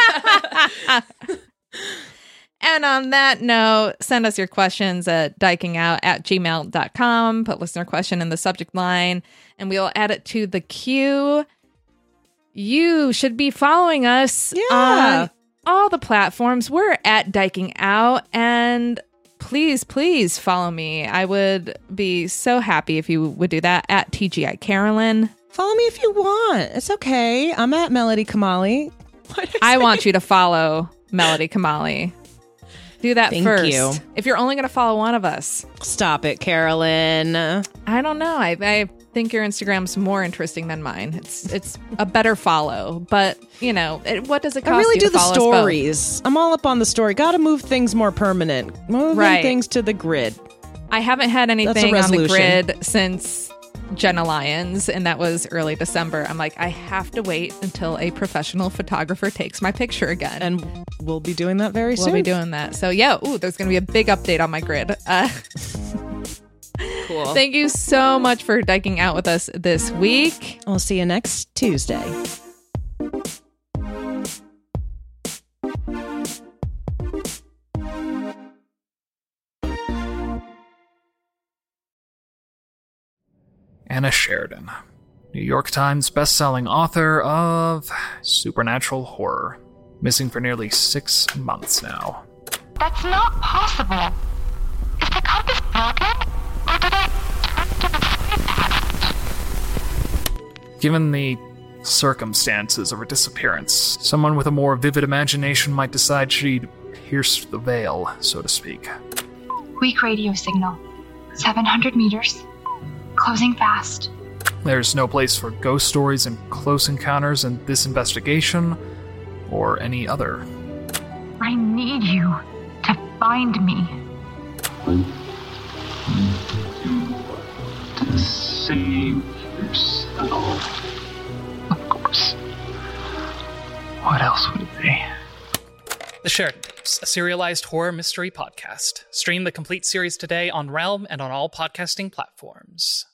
[SPEAKER 4] And on that note, send us your questions at dikingout at gmail dot com. Put listener question in the subject line, and we'll add it to the queue. You should be following us
[SPEAKER 6] Yeah.
[SPEAKER 4] on all the platforms. We're at Diking Out, and please, please follow me. I would be so happy if you would do that at T G I Carolyn.
[SPEAKER 6] Follow me if you want. It's okay. I'm at Melody Kamali.
[SPEAKER 4] I want you to follow Melody Kamali. Do that
[SPEAKER 6] Thank
[SPEAKER 4] first.
[SPEAKER 6] you.
[SPEAKER 4] If you're only going to follow one of us.
[SPEAKER 6] Stop it, Carolyn.
[SPEAKER 4] I don't know. I, I think your Instagram's more interesting than mine. It's it's a better follow, but you know, it, what does it cost
[SPEAKER 6] I really
[SPEAKER 4] you
[SPEAKER 6] do
[SPEAKER 4] to
[SPEAKER 6] the
[SPEAKER 4] follow us both?
[SPEAKER 6] stories. I'm all up on the story. Got to move things more permanent. Moving
[SPEAKER 4] Right.
[SPEAKER 6] things to the grid.
[SPEAKER 4] I haven't had anything on the
[SPEAKER 6] resolution.
[SPEAKER 4] grid since Jenna Lyons, and that was early December. I'm like, I have to wait until a professional photographer takes my picture again.
[SPEAKER 6] And we'll be doing that very
[SPEAKER 4] we'll
[SPEAKER 6] soon.
[SPEAKER 4] be doing that. So yeah, ooh, there's going to be a big update on my grid. Uh,
[SPEAKER 6] Cool.
[SPEAKER 4] Thank you so much for diking out with us this week.
[SPEAKER 6] I'll see you next Tuesday.
[SPEAKER 8] Anna Sheridan, New York Times bestselling author of supernatural horror, missing for nearly six months now.
[SPEAKER 9] That's not possible. Is the compass broken? Or did I turn to the past?
[SPEAKER 8] Given the circumstances of her disappearance, someone with a more vivid imagination might decide she'd pierced the veil, so to speak.
[SPEAKER 9] Weak radio signal. seven hundred meters. Closing fast.
[SPEAKER 8] There's no place for ghost stories and close encounters in this investigation, or any other.
[SPEAKER 9] I need you to find me.
[SPEAKER 10] To save yourself.
[SPEAKER 8] Of course. What else would it be?
[SPEAKER 11] The Sheridan Tapes, a serialized horror mystery podcast. Stream the complete series today on Realm and on all podcasting platforms.